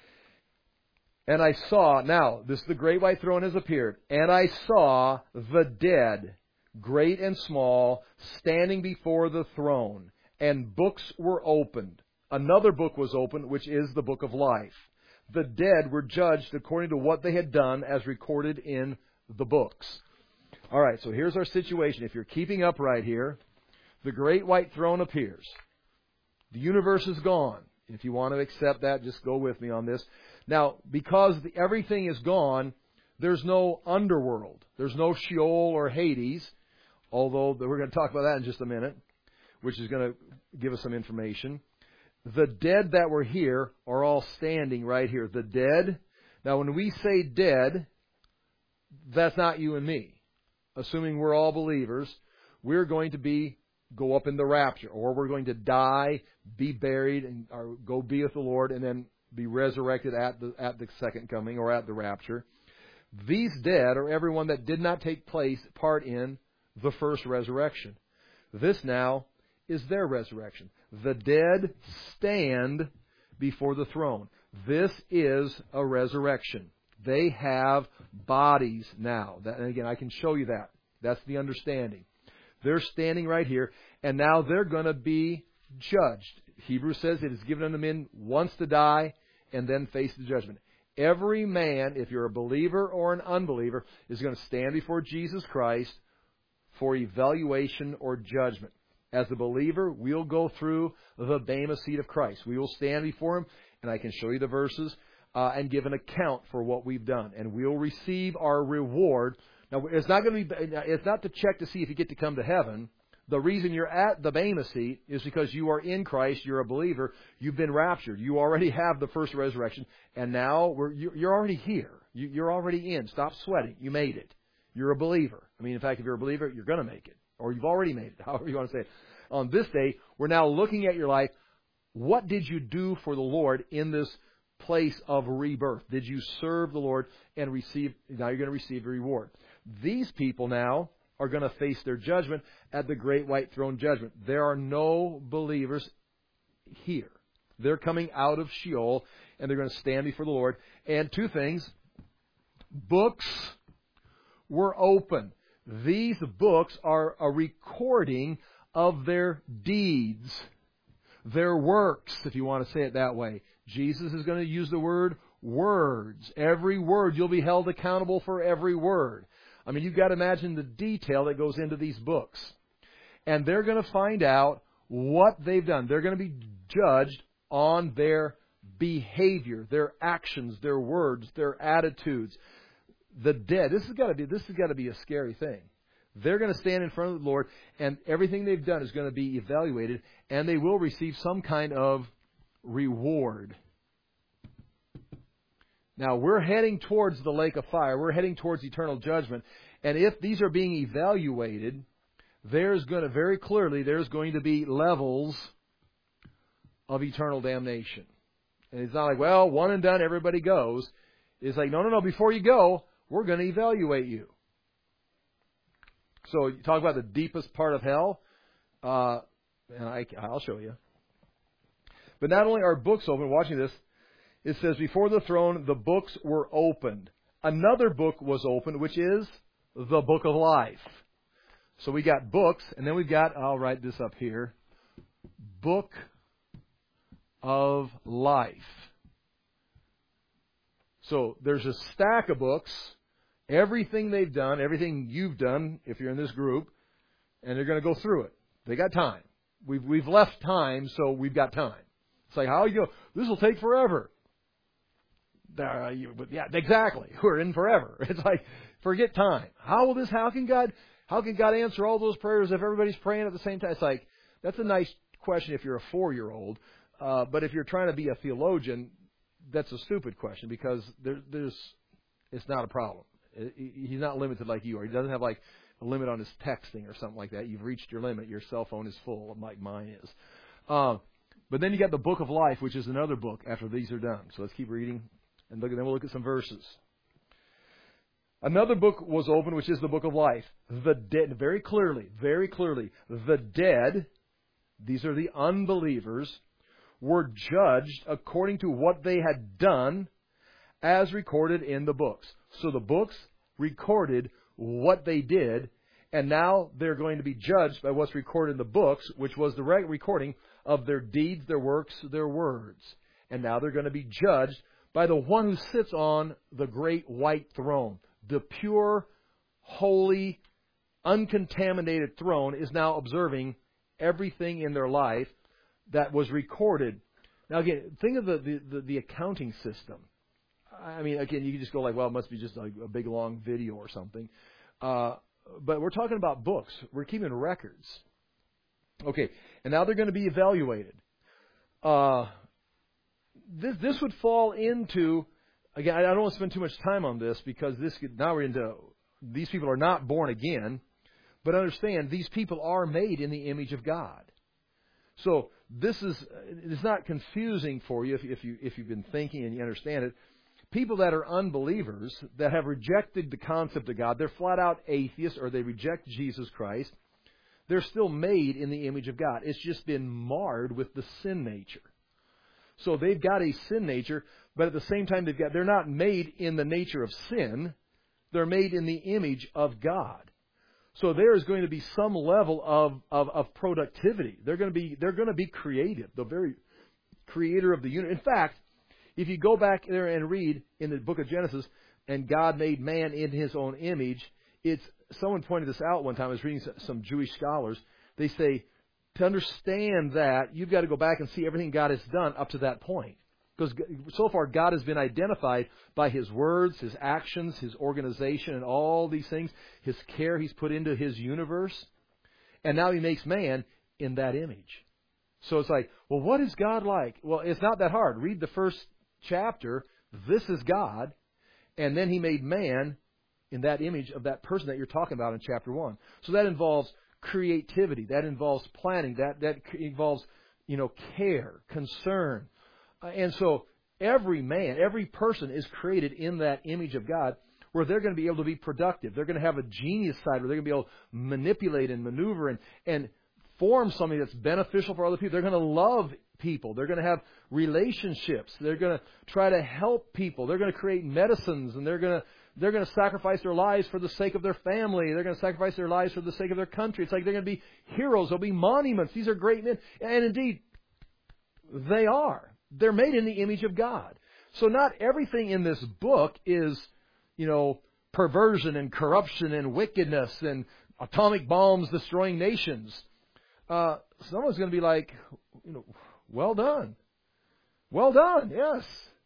"And I saw," now, this is the great white throne has appeared. "And I saw the dead, great and small, standing before the throne, and books were opened. Another book was opened, which is the book of life. The dead were judged according to what they had done, as recorded in the books." All right, so here's our situation. If you're keeping up right here, the great white throne appears. The universe is gone. If you want to accept that, just go with me on this. Now, because everything is gone, there's no underworld. There's no Sheol or Hades, although we're going to talk about that in just a minute, which is going to give us some information. The dead that were here are all standing right here. The dead. Now, when we say dead, that's not you and me. Assuming we're all believers, we're going to go up in the rapture, or we're going to die, be buried, and or go be with the Lord, and then be resurrected at the second coming or at the rapture. These dead are everyone that did not take part in the first resurrection. This now is their resurrection. The dead stand before the throne. This is a resurrection. They have bodies now. And again, I can show you that. That's the understanding. They're standing right here, and now they're going to be judged. Hebrews says it is given unto men once to die and then face the judgment. Every man, if you're a believer or an unbeliever, is going to stand before Jesus Christ for evaluation or judgment. As a believer, we'll go through the Bema seat of Christ. We will stand before Him, and I can show you the verses, and give an account for what we've done. And we'll receive our reward. Now, it's not to check to see if you get to come to heaven. The reason you're at the Bema seat is because you are in Christ, you're a believer, you've been raptured. You already have the first resurrection, and now you're already here. You're already in. Stop sweating. You made it. You're a believer. I mean, in fact, if you're a believer, you're going to make it. Or you've already made it, however you want to say it. On this day, we're now looking at your life. What did you do for the Lord in this place of rebirth? Did you serve the Lord and receive? Now you're going to receive a reward. These people now are going to face their judgment at the great white throne judgment. There are no believers here. They're coming out of Sheol, and they're going to stand before the Lord. And two things. Books were open. These books are a recording of their deeds, their works, if you want to say it that way. Jesus is going to use the word words. Every word, you'll be held accountable for every word. I mean, you've got to imagine the detail that goes into these books. And they're going to find out what they've done. They're going to be judged on their behavior, their actions, their words, their attitudes. The dead, this has got to be a scary thing. They're going to stand in front of the Lord, and everything they've done is going to be evaluated, and they will receive some kind of reward. Now, we're heading towards the lake of fire. We're heading towards eternal judgment. And if these are being evaluated, there's going to be levels of eternal damnation. And it's not like, well, one and done, everybody goes. It's like, no, before you go, we're going to evaluate you. So you talk about the deepest part of hell, and I'll show you. But not only are books open, watching this, it says, before the throne, the books were opened. Another book was opened, which is the book of life. So we got books, and then we've got, I'll write this up here, book of life. So there's a stack of books, everything they've done, everything you've done, if you're in this group, and they're going to go through it. They got time. We've left time, so we've got time. It's like, how you go? This will take forever. Yeah, exactly. We're in forever. It's like, forget time. How can God answer all those prayers if everybody's praying at the same time? It's like, that's a nice question if you're a 4-year-old. But if you're trying to be a theologian, that's a stupid question, because it's not a problem. He's not limited like you are. He doesn't have like a limit on his texting or something like that. You've reached your limit. Your cell phone is full, like mine is. But then you got the book of life, which is another book after these are done. So let's keep reading, and then we'll look at some verses. Another book was opened, which is the book of life. The dead, very clearly, the dead, these are the unbelievers, were judged according to what they had done as recorded in the books. So the books recorded what they did, and now they're going to be judged by what's recorded in the books, which was the recording of their deeds, their works, their words. And now they're going to be judged by the one who sits on the great white throne. The pure, holy, uncontaminated throne is now observing everything in their life that was recorded. Now again, think of the accounting system. I mean, again, you can just go like, well, it must be just like a big long video or something. But we're talking about books. We're keeping records. Okay, and now they're going to be evaluated. This would fall into, again, I don't want to spend too much time on this, because now we're into, these people are not born again, but understand, these people are made in the image of God. So it's not confusing for you if you've been thinking and you understand it. People that are unbelievers, that have rejected the concept of God, they're flat out atheists, or they reject Jesus Christ, they're still made in the image of God. It's just been marred with the sin nature. So they've got a sin nature, but at the same time they're not made in the nature of sin. They're made in the image of God. So there is going to be some level of productivity. They're going to be creative, the very creator of the universe. In fact, if you go back there and read in the book of Genesis, and God made man in His own image, someone pointed this out one time. I was reading some Jewish scholars. They say, to understand that, you've got to go back and see everything God has done up to that point. Because so far, God has been identified by His words, His actions, His organization, and all these things, His care He's put into His universe. And now He makes man in that image. So it's like, well, what is God like? Well, it's not that hard. Read the first chapter. This is God. And then He made man in that image of that person that you're talking about in chapter 1. So that involves creativity. That involves planning. That involves, care, concern. And so every man, every person is created in that image of God, where they're going to be able to be productive. They're going to have a genius side where they're going to be able to manipulate and maneuver and form something that's beneficial for other people. They're going to love people. They're going to have relationships. They're going to try to help people. They're going to create medicines, and they're going to sacrifice their lives for the sake of their family. They're going to sacrifice their lives for the sake of their country. It's like they're going to be heroes. They'll be monuments. These are great men. And indeed, they are. They're made in the image of God. So not everything in this book is, perversion and corruption and wickedness and atomic bombs destroying nations. Someone's going to be like, well done. Well done, yes.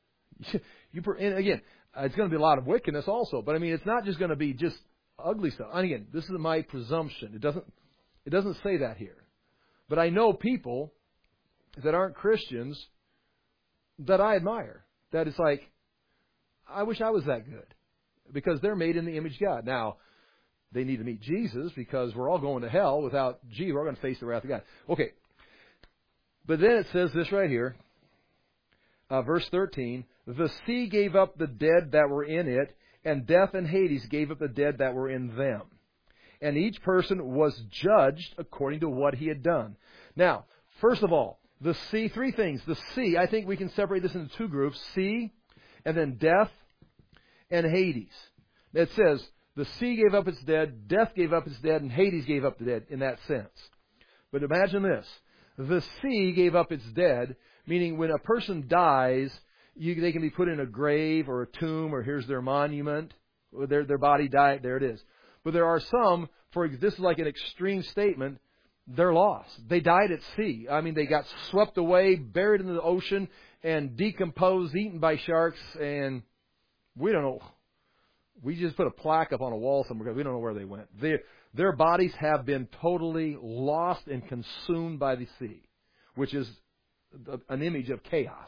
And again, it's going to be a lot of wickedness also. But it's not just going to be just ugly stuff. And again, this is my presumption. It doesn't say that here. But I know people that aren't Christians that I admire. That it's like, I wish I was that good. Because they're made in the image of God. Now, they need to meet Jesus, because we're all going to hell without Jesus. We're going to face the wrath of God. Okay. But then it says this right here. verse 13, the sea gave up the dead that were in it, and death and Hades gave up the dead that were in them. And each person was judged according to what he had done. Now, first of all, the sea, three things. The sea, I think we can separate this into two groups, sea, and then death and Hades. It says, the sea gave up its dead, death gave up its dead, and Hades gave up the dead in that sense. But imagine this. The sea gave up its dead, meaning when a person dies, they can be put in a grave or a tomb, or here's their monument. Their body died, there it is. But there are some, this is like an extreme statement, they're lost. They died at sea. I mean, they got swept away, buried in the ocean, and decomposed, eaten by sharks, and we don't know. We just put a plaque up on a wall somewhere because we don't know where they went. Their bodies have been totally lost and consumed by the sea, which is an image of chaos.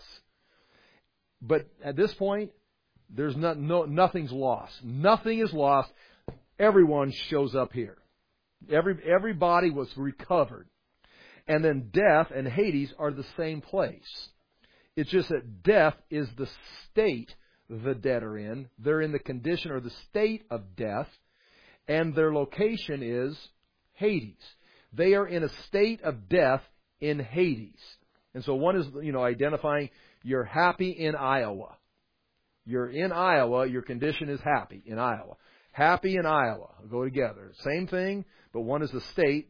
But at this point, there's nothing's lost. Nothing is lost. Everyone shows up here. Every body was recovered. And then death and Hades are the same place. It's just that death is the state the dead are in. They're in the condition or the state of death. And their location is Hades. They are in a state of death in Hades. And so one is, identifying you're happy in Iowa. You're in Iowa, your condition is happy in Iowa. Happy in Iowa go together. Same thing, but one is a state,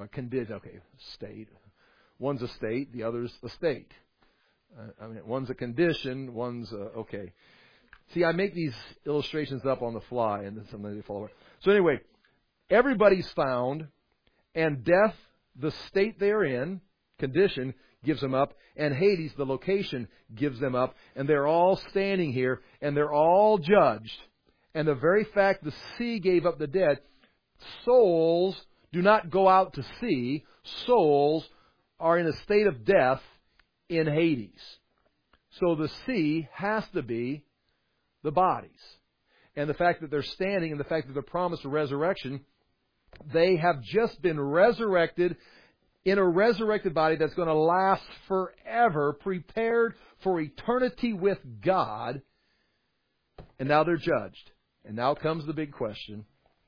state. One's a state, the other's a state. One's a condition, one's okay. See, I make these illustrations up on the fly, and then sometimes they fall over. So anyway, everybody's found, and death, the state they're in, condition, gives them up, and Hades, the location, gives them up, and they're all standing here, and they're all judged. And the very fact the sea gave up the dead, souls do not go out to sea. Souls are in a state of death in Hades. So the sea has to be the bodies. And the fact that they're standing and the fact that they're promised a resurrection, they have just been resurrected in a resurrected body that's going to last forever, prepared for eternity with God. And now they're judged. And now comes the big question.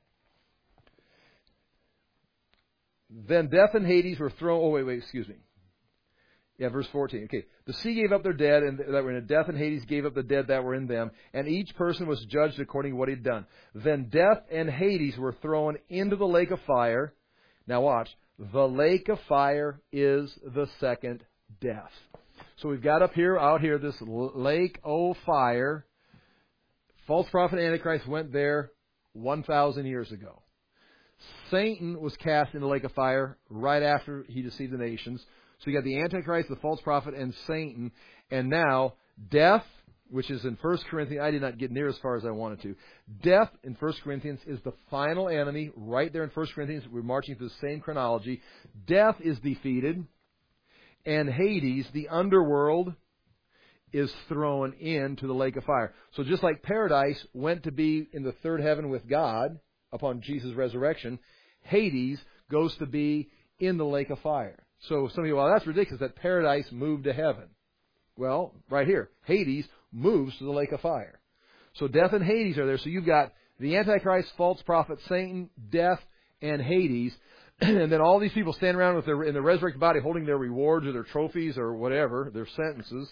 Then death and Hades were thrown... excuse me. Yeah, verse 14. Okay. The sea gave up their dead and that were in death, and Hades gave up the dead that were in them, and each person was judged according to what he'd done. Then death and Hades were thrown into the lake of fire. Now watch. The lake of fire is the second death. So we've got out here, this lake of fire. False prophet Antichrist went there 1,000 years ago. Satan was cast in the lake of fire right after he deceived the nations. So you got the Antichrist, the false prophet, and Satan. And now, death, which is in 1 Corinthians, I did not get near as far as I wanted to. Death in 1 Corinthians is the final enemy. Right there in 1 Corinthians, we're marching through the same chronology. Death is defeated. And Hades, the underworld, is thrown into the lake of fire. So just like paradise went to be in the third heaven with God upon Jesus' resurrection, Hades goes to be in the lake of fire. So some of you, well, that's ridiculous that paradise moved to heaven. Well, right here, Hades moves to the lake of fire. So death and Hades are there. So you've got the Antichrist, false prophet, Satan, death, and Hades. And then all these people stand around in the resurrected body holding their rewards or their trophies or whatever, their sentences.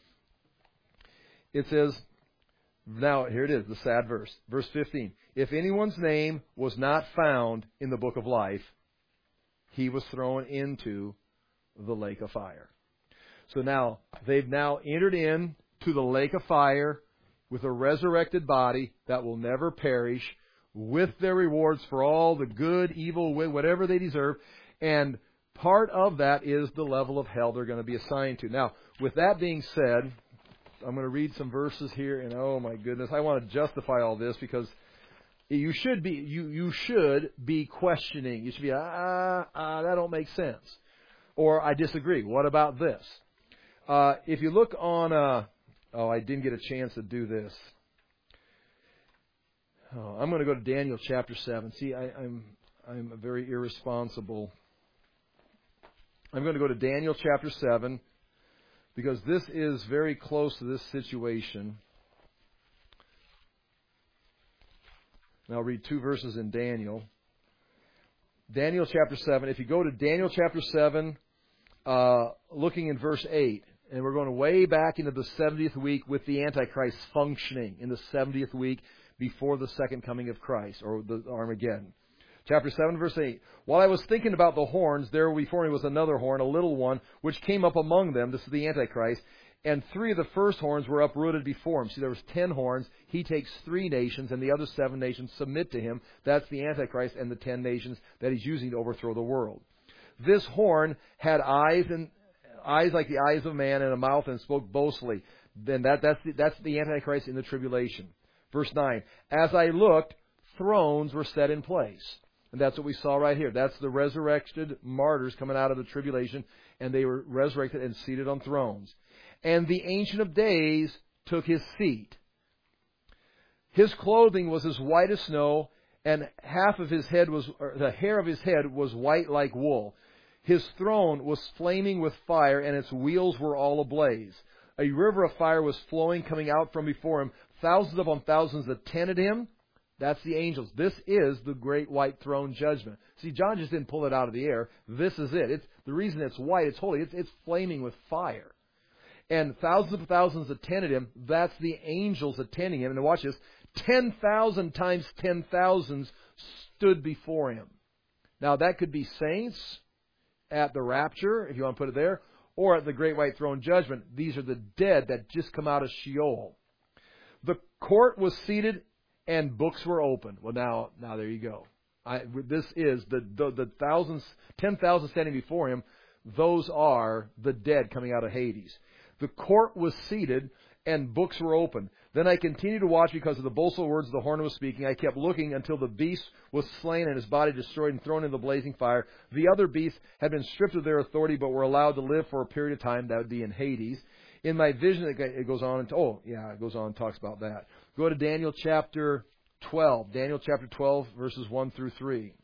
It says, now here it is, the sad verse. Verse 15. If anyone's name was not found in the book of life, he was thrown into the lake of fire. So now, they've now entered in to the lake of fire with a resurrected body that will never perish, with their rewards for all the good, evil, whatever they deserve. And part of that is the level of hell they're going to be assigned to. Now, with that being said, I'm going to read some verses here, and oh my goodness, I want to justify all this because you should be questioning. You should be, that don't make sense. Or I disagree. What about this? If you look on, I didn't get a chance to do this. I'm going to go to Daniel chapter 7. See, I'm very irresponsible. I'm going to go to Daniel chapter 7. because this is very close to this situation. And I'll read 2 verses in Daniel. Daniel chapter 7. If you go to Daniel chapter 7, looking in verse 8, and we're going way back into the 70th week with the Antichrist functioning in the 70th week before the second coming of Christ, or the Armageddon. Chapter 7, verse 8. While I was thinking about the horns, there before me was another horn, a little one, which came up among them. This is the Antichrist. And 3 of the first horns were uprooted before him. See, there was 10 horns. He takes 3 nations, and the other 7 nations submit to him. That's the Antichrist and the 10 nations that he's using to overthrow the world. This horn had eyes like the eyes of man, and a mouth, and spoke boastfully. Then that's the Antichrist in the tribulation. Verse 9. As I looked, thrones were set in place. And that's what we saw right here. That's the resurrected martyrs coming out of the tribulation, and they were resurrected and seated on thrones. And the Ancient of Days took his seat. His clothing was as white as snow, and the hair of his head was white like wool. His throne was flaming with fire, and its wheels were all ablaze. A river of fire was flowing, coming out from before him. Thousands upon thousands attended him. That's the angels. This is the great white throne judgment. See, John just didn't pull it out of the air. This is it. It's the reason it's white. It's holy. It's flaming with fire. And thousands of thousands attended him. That's the angels attending him. And watch this. 10,000 times 10,000 stood before him. Now, that could be saints at the rapture, if you want to put it there, or at the great white throne judgment. These are the dead that just come out of Sheol. The court was seated, and books were opened. Well, now there you go. This is the thousands, 10,000 standing before him. Those are the dead coming out of Hades. The court was seated, and books were opened. Then I continued to watch because of the boastful words the horn was speaking. I kept looking until the beast was slain and his body destroyed and thrown into the blazing fire. The other beasts had been stripped of their authority, but were allowed to live for a period of time. That would be in Hades. In my vision, it goes on and talks about that. Go to Daniel chapter 12. Daniel chapter 12, verses 1 through 3.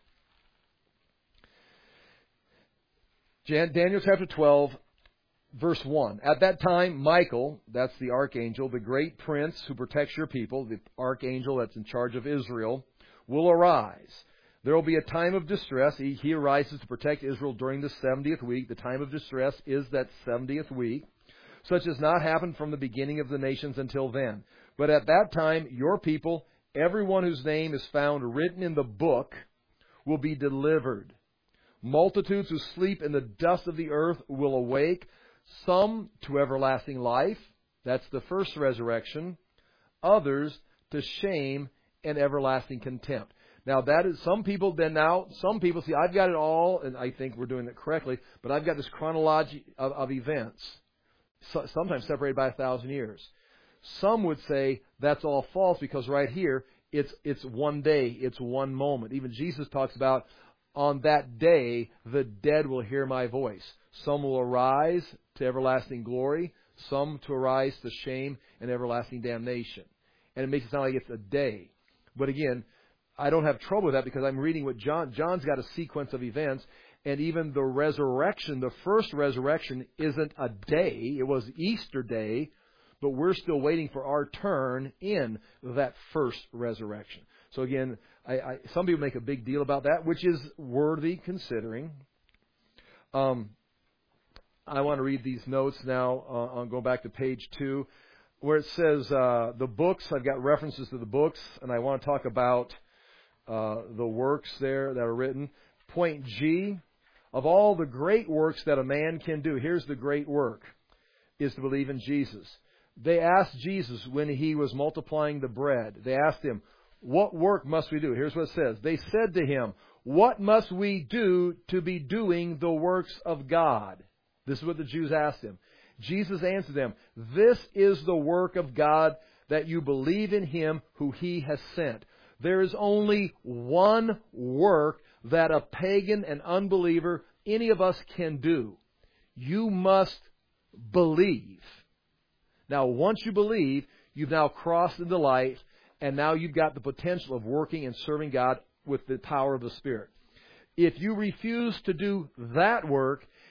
Daniel chapter 12, verse 1. At that time, Michael, that's the archangel, the great prince who protects your people, the archangel that's in charge of Israel, will arise. There will be a time of distress. He arises to protect Israel during the 70th week. The time of distress is that 70th week. Such has not happened from the beginning of the nations until then. But at that time, your people, everyone whose name is found written in the book, will be delivered. Multitudes who sleep in the dust of the earth will awake, some to everlasting life. That's the first resurrection. Others to shame and everlasting contempt. Now that is, some people see, I've got it all, and I think we're doing it correctly, but I've got this chronology of events, sometimes separated by 1,000 years. Some would say that's all false because right here, it's one day, it's one moment. Even Jesus talks about, on that day, the dead will hear my voice. Some will arise to everlasting glory, some to arise to shame and everlasting damnation. And it makes it sound like it's a day. But again, I don't have trouble with that because I'm reading what John's got a sequence of events, and even the resurrection, the first resurrection, isn't a day. It was Easter Day, but we're still waiting for our turn in that first resurrection. So again, some people make a big deal about that, which is worthy considering. I want to read these notes now. I'll go back to page 2, where it says the books. I've got references to the books, and I want to talk about the works there that are written. Point G, of all the great works that a man can do, here's the great work, is to believe in Jesus. They asked Jesus when he was multiplying the bread. They asked him, what work must we do? Here's what it says. They said to him, what must we do to be doing the works of God? This is what the Jews asked him. Jesus answered them, this is the work of God, that you believe in him who he has sent. There is only one work that a pagan and unbeliever, any of us, can do. You must believe. Now, once you believe, you've now crossed into light, and now you've got the potential of working and serving God with the power of the Spirit. If you refuse to do that work,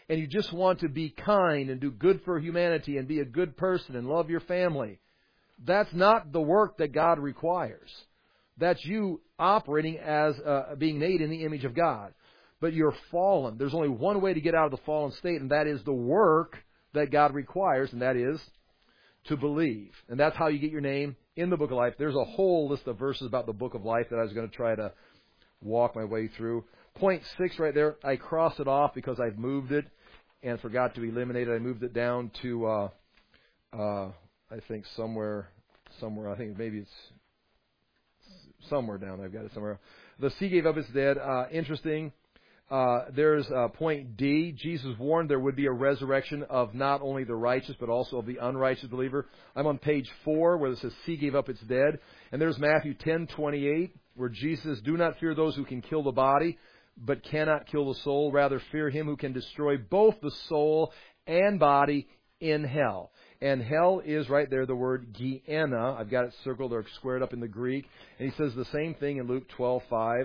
and you just want to be kind and do good for humanity and be a good person and love your family, that's not the work that God requires. That's you operating as being made in the image of God. But you're fallen. There's only one way to get out of the fallen state, and that is the work that God requires, and that is to believe. And that's how you get your name in the book of life. There's a whole list of verses about the book of life that I was going to try to walk my way through. Point 6 right there, I crossed it off because I've moved it and forgot to eliminate it. I moved it down to, I think somewhere, I think maybe it's somewhere down. I've got it somewhere. The sea gave up its dead. Interesting. There's point D. Jesus warned there would be a resurrection of not only the righteous, but also of the unrighteous believer. I'm on page 4 where it says sea gave up its dead. And there's Matthew 10:28 where Jesus says, do not fear those who can kill the body, but cannot kill the soul. Rather fear him who can destroy both the soul and body in hell. And hell is right there, the word Gehenna. I've got it circled or squared up in the Greek. And he says the same thing in Luke 12:5.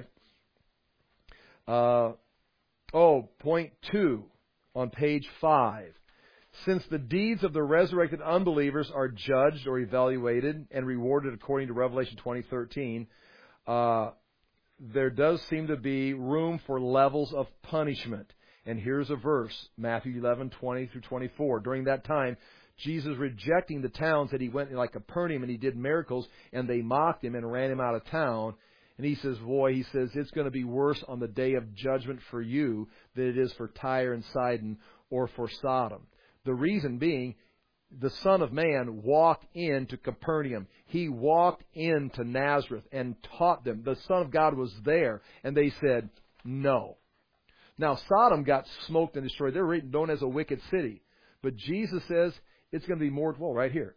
Point 2 on page 5. Since the deeds of the resurrected unbelievers are judged or evaluated and rewarded according to Revelation 20:13, there does seem to be room for levels of punishment. And here's a verse, Matthew 11:20 through 24. During that time, Jesus rejecting the towns that he went in, like Capernaum, and he did miracles, and they mocked him and ran him out of town. And he says, it's going to be worse on the day of judgment for you than it is for Tyre and Sidon or for Sodom. The reason being, the Son of Man walked into Capernaum. He walked into Nazareth and taught them. The Son of God was there, and they said, no. Now, Sodom got smoked and destroyed. They're known as a wicked city. But Jesus says it's going to be more, right here.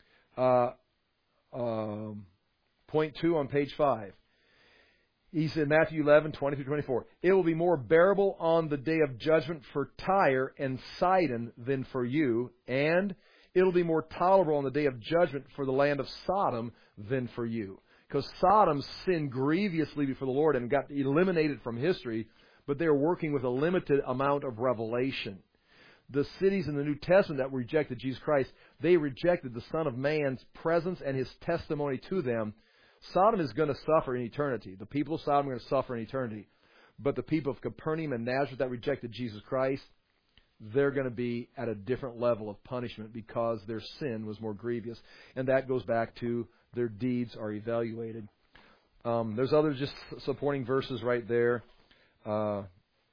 Point 2 on page 5. He said, Matthew 11:20 through 24, it will be more bearable on the day of judgment for Tyre and Sidon than for you, and it will be more tolerable on the day of judgment for the land of Sodom than for you. Because Sodom sinned grievously before the Lord and got eliminated from history, but they were working with a limited amount of revelation. The cities in the New Testament that rejected Jesus Christ, they rejected the Son of Man's presence and his testimony to them. Sodom is going to suffer in eternity. The people of Sodom are going to suffer in eternity. But the people of Capernaum and Nazareth that rejected Jesus Christ, they're going to be at a different level of punishment because their sin was more grievous. And that goes back to their deeds are evaluated. There's other just supporting verses right there. I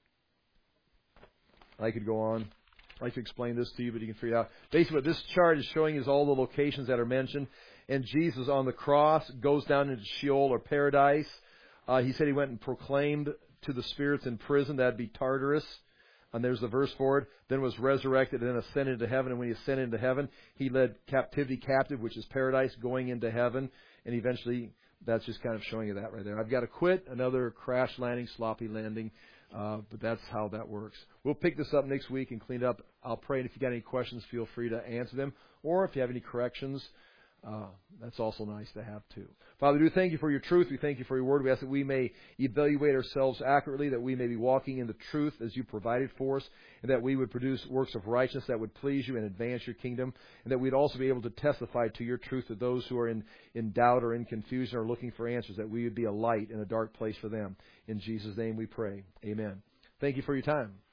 could go on. I'd like to explain this to you, but you can figure it out. Basically, what this chart is showing is all the locations that are mentioned. And Jesus on the cross goes down into Sheol or paradise. He said he went and proclaimed to the spirits in prison. That'd be Tartarus. And there's the verse for it. Then was resurrected and then ascended into heaven. And when he ascended into heaven, he led captivity captive, which is paradise, going into heaven. And eventually, that's just kind of showing you that right there. I've got to quit. Another crash landing, sloppy landing. But that's how that works. We'll pick this up next week and clean it up. I'll pray. And if you've got any questions, feel free to answer them. Or if you have any corrections, that's also nice to have too. Father, we do thank you for your truth. We thank you for your word. We ask that we may evaluate ourselves accurately, that we may be walking in the truth as you provided for us, and that we would produce works of righteousness that would please you and advance your kingdom, and that we'd also be able to testify to your truth to those who are in doubt or in confusion or looking for answers, that we would be a light in a dark place for them. In Jesus' name we pray. Amen. Thank you for your time.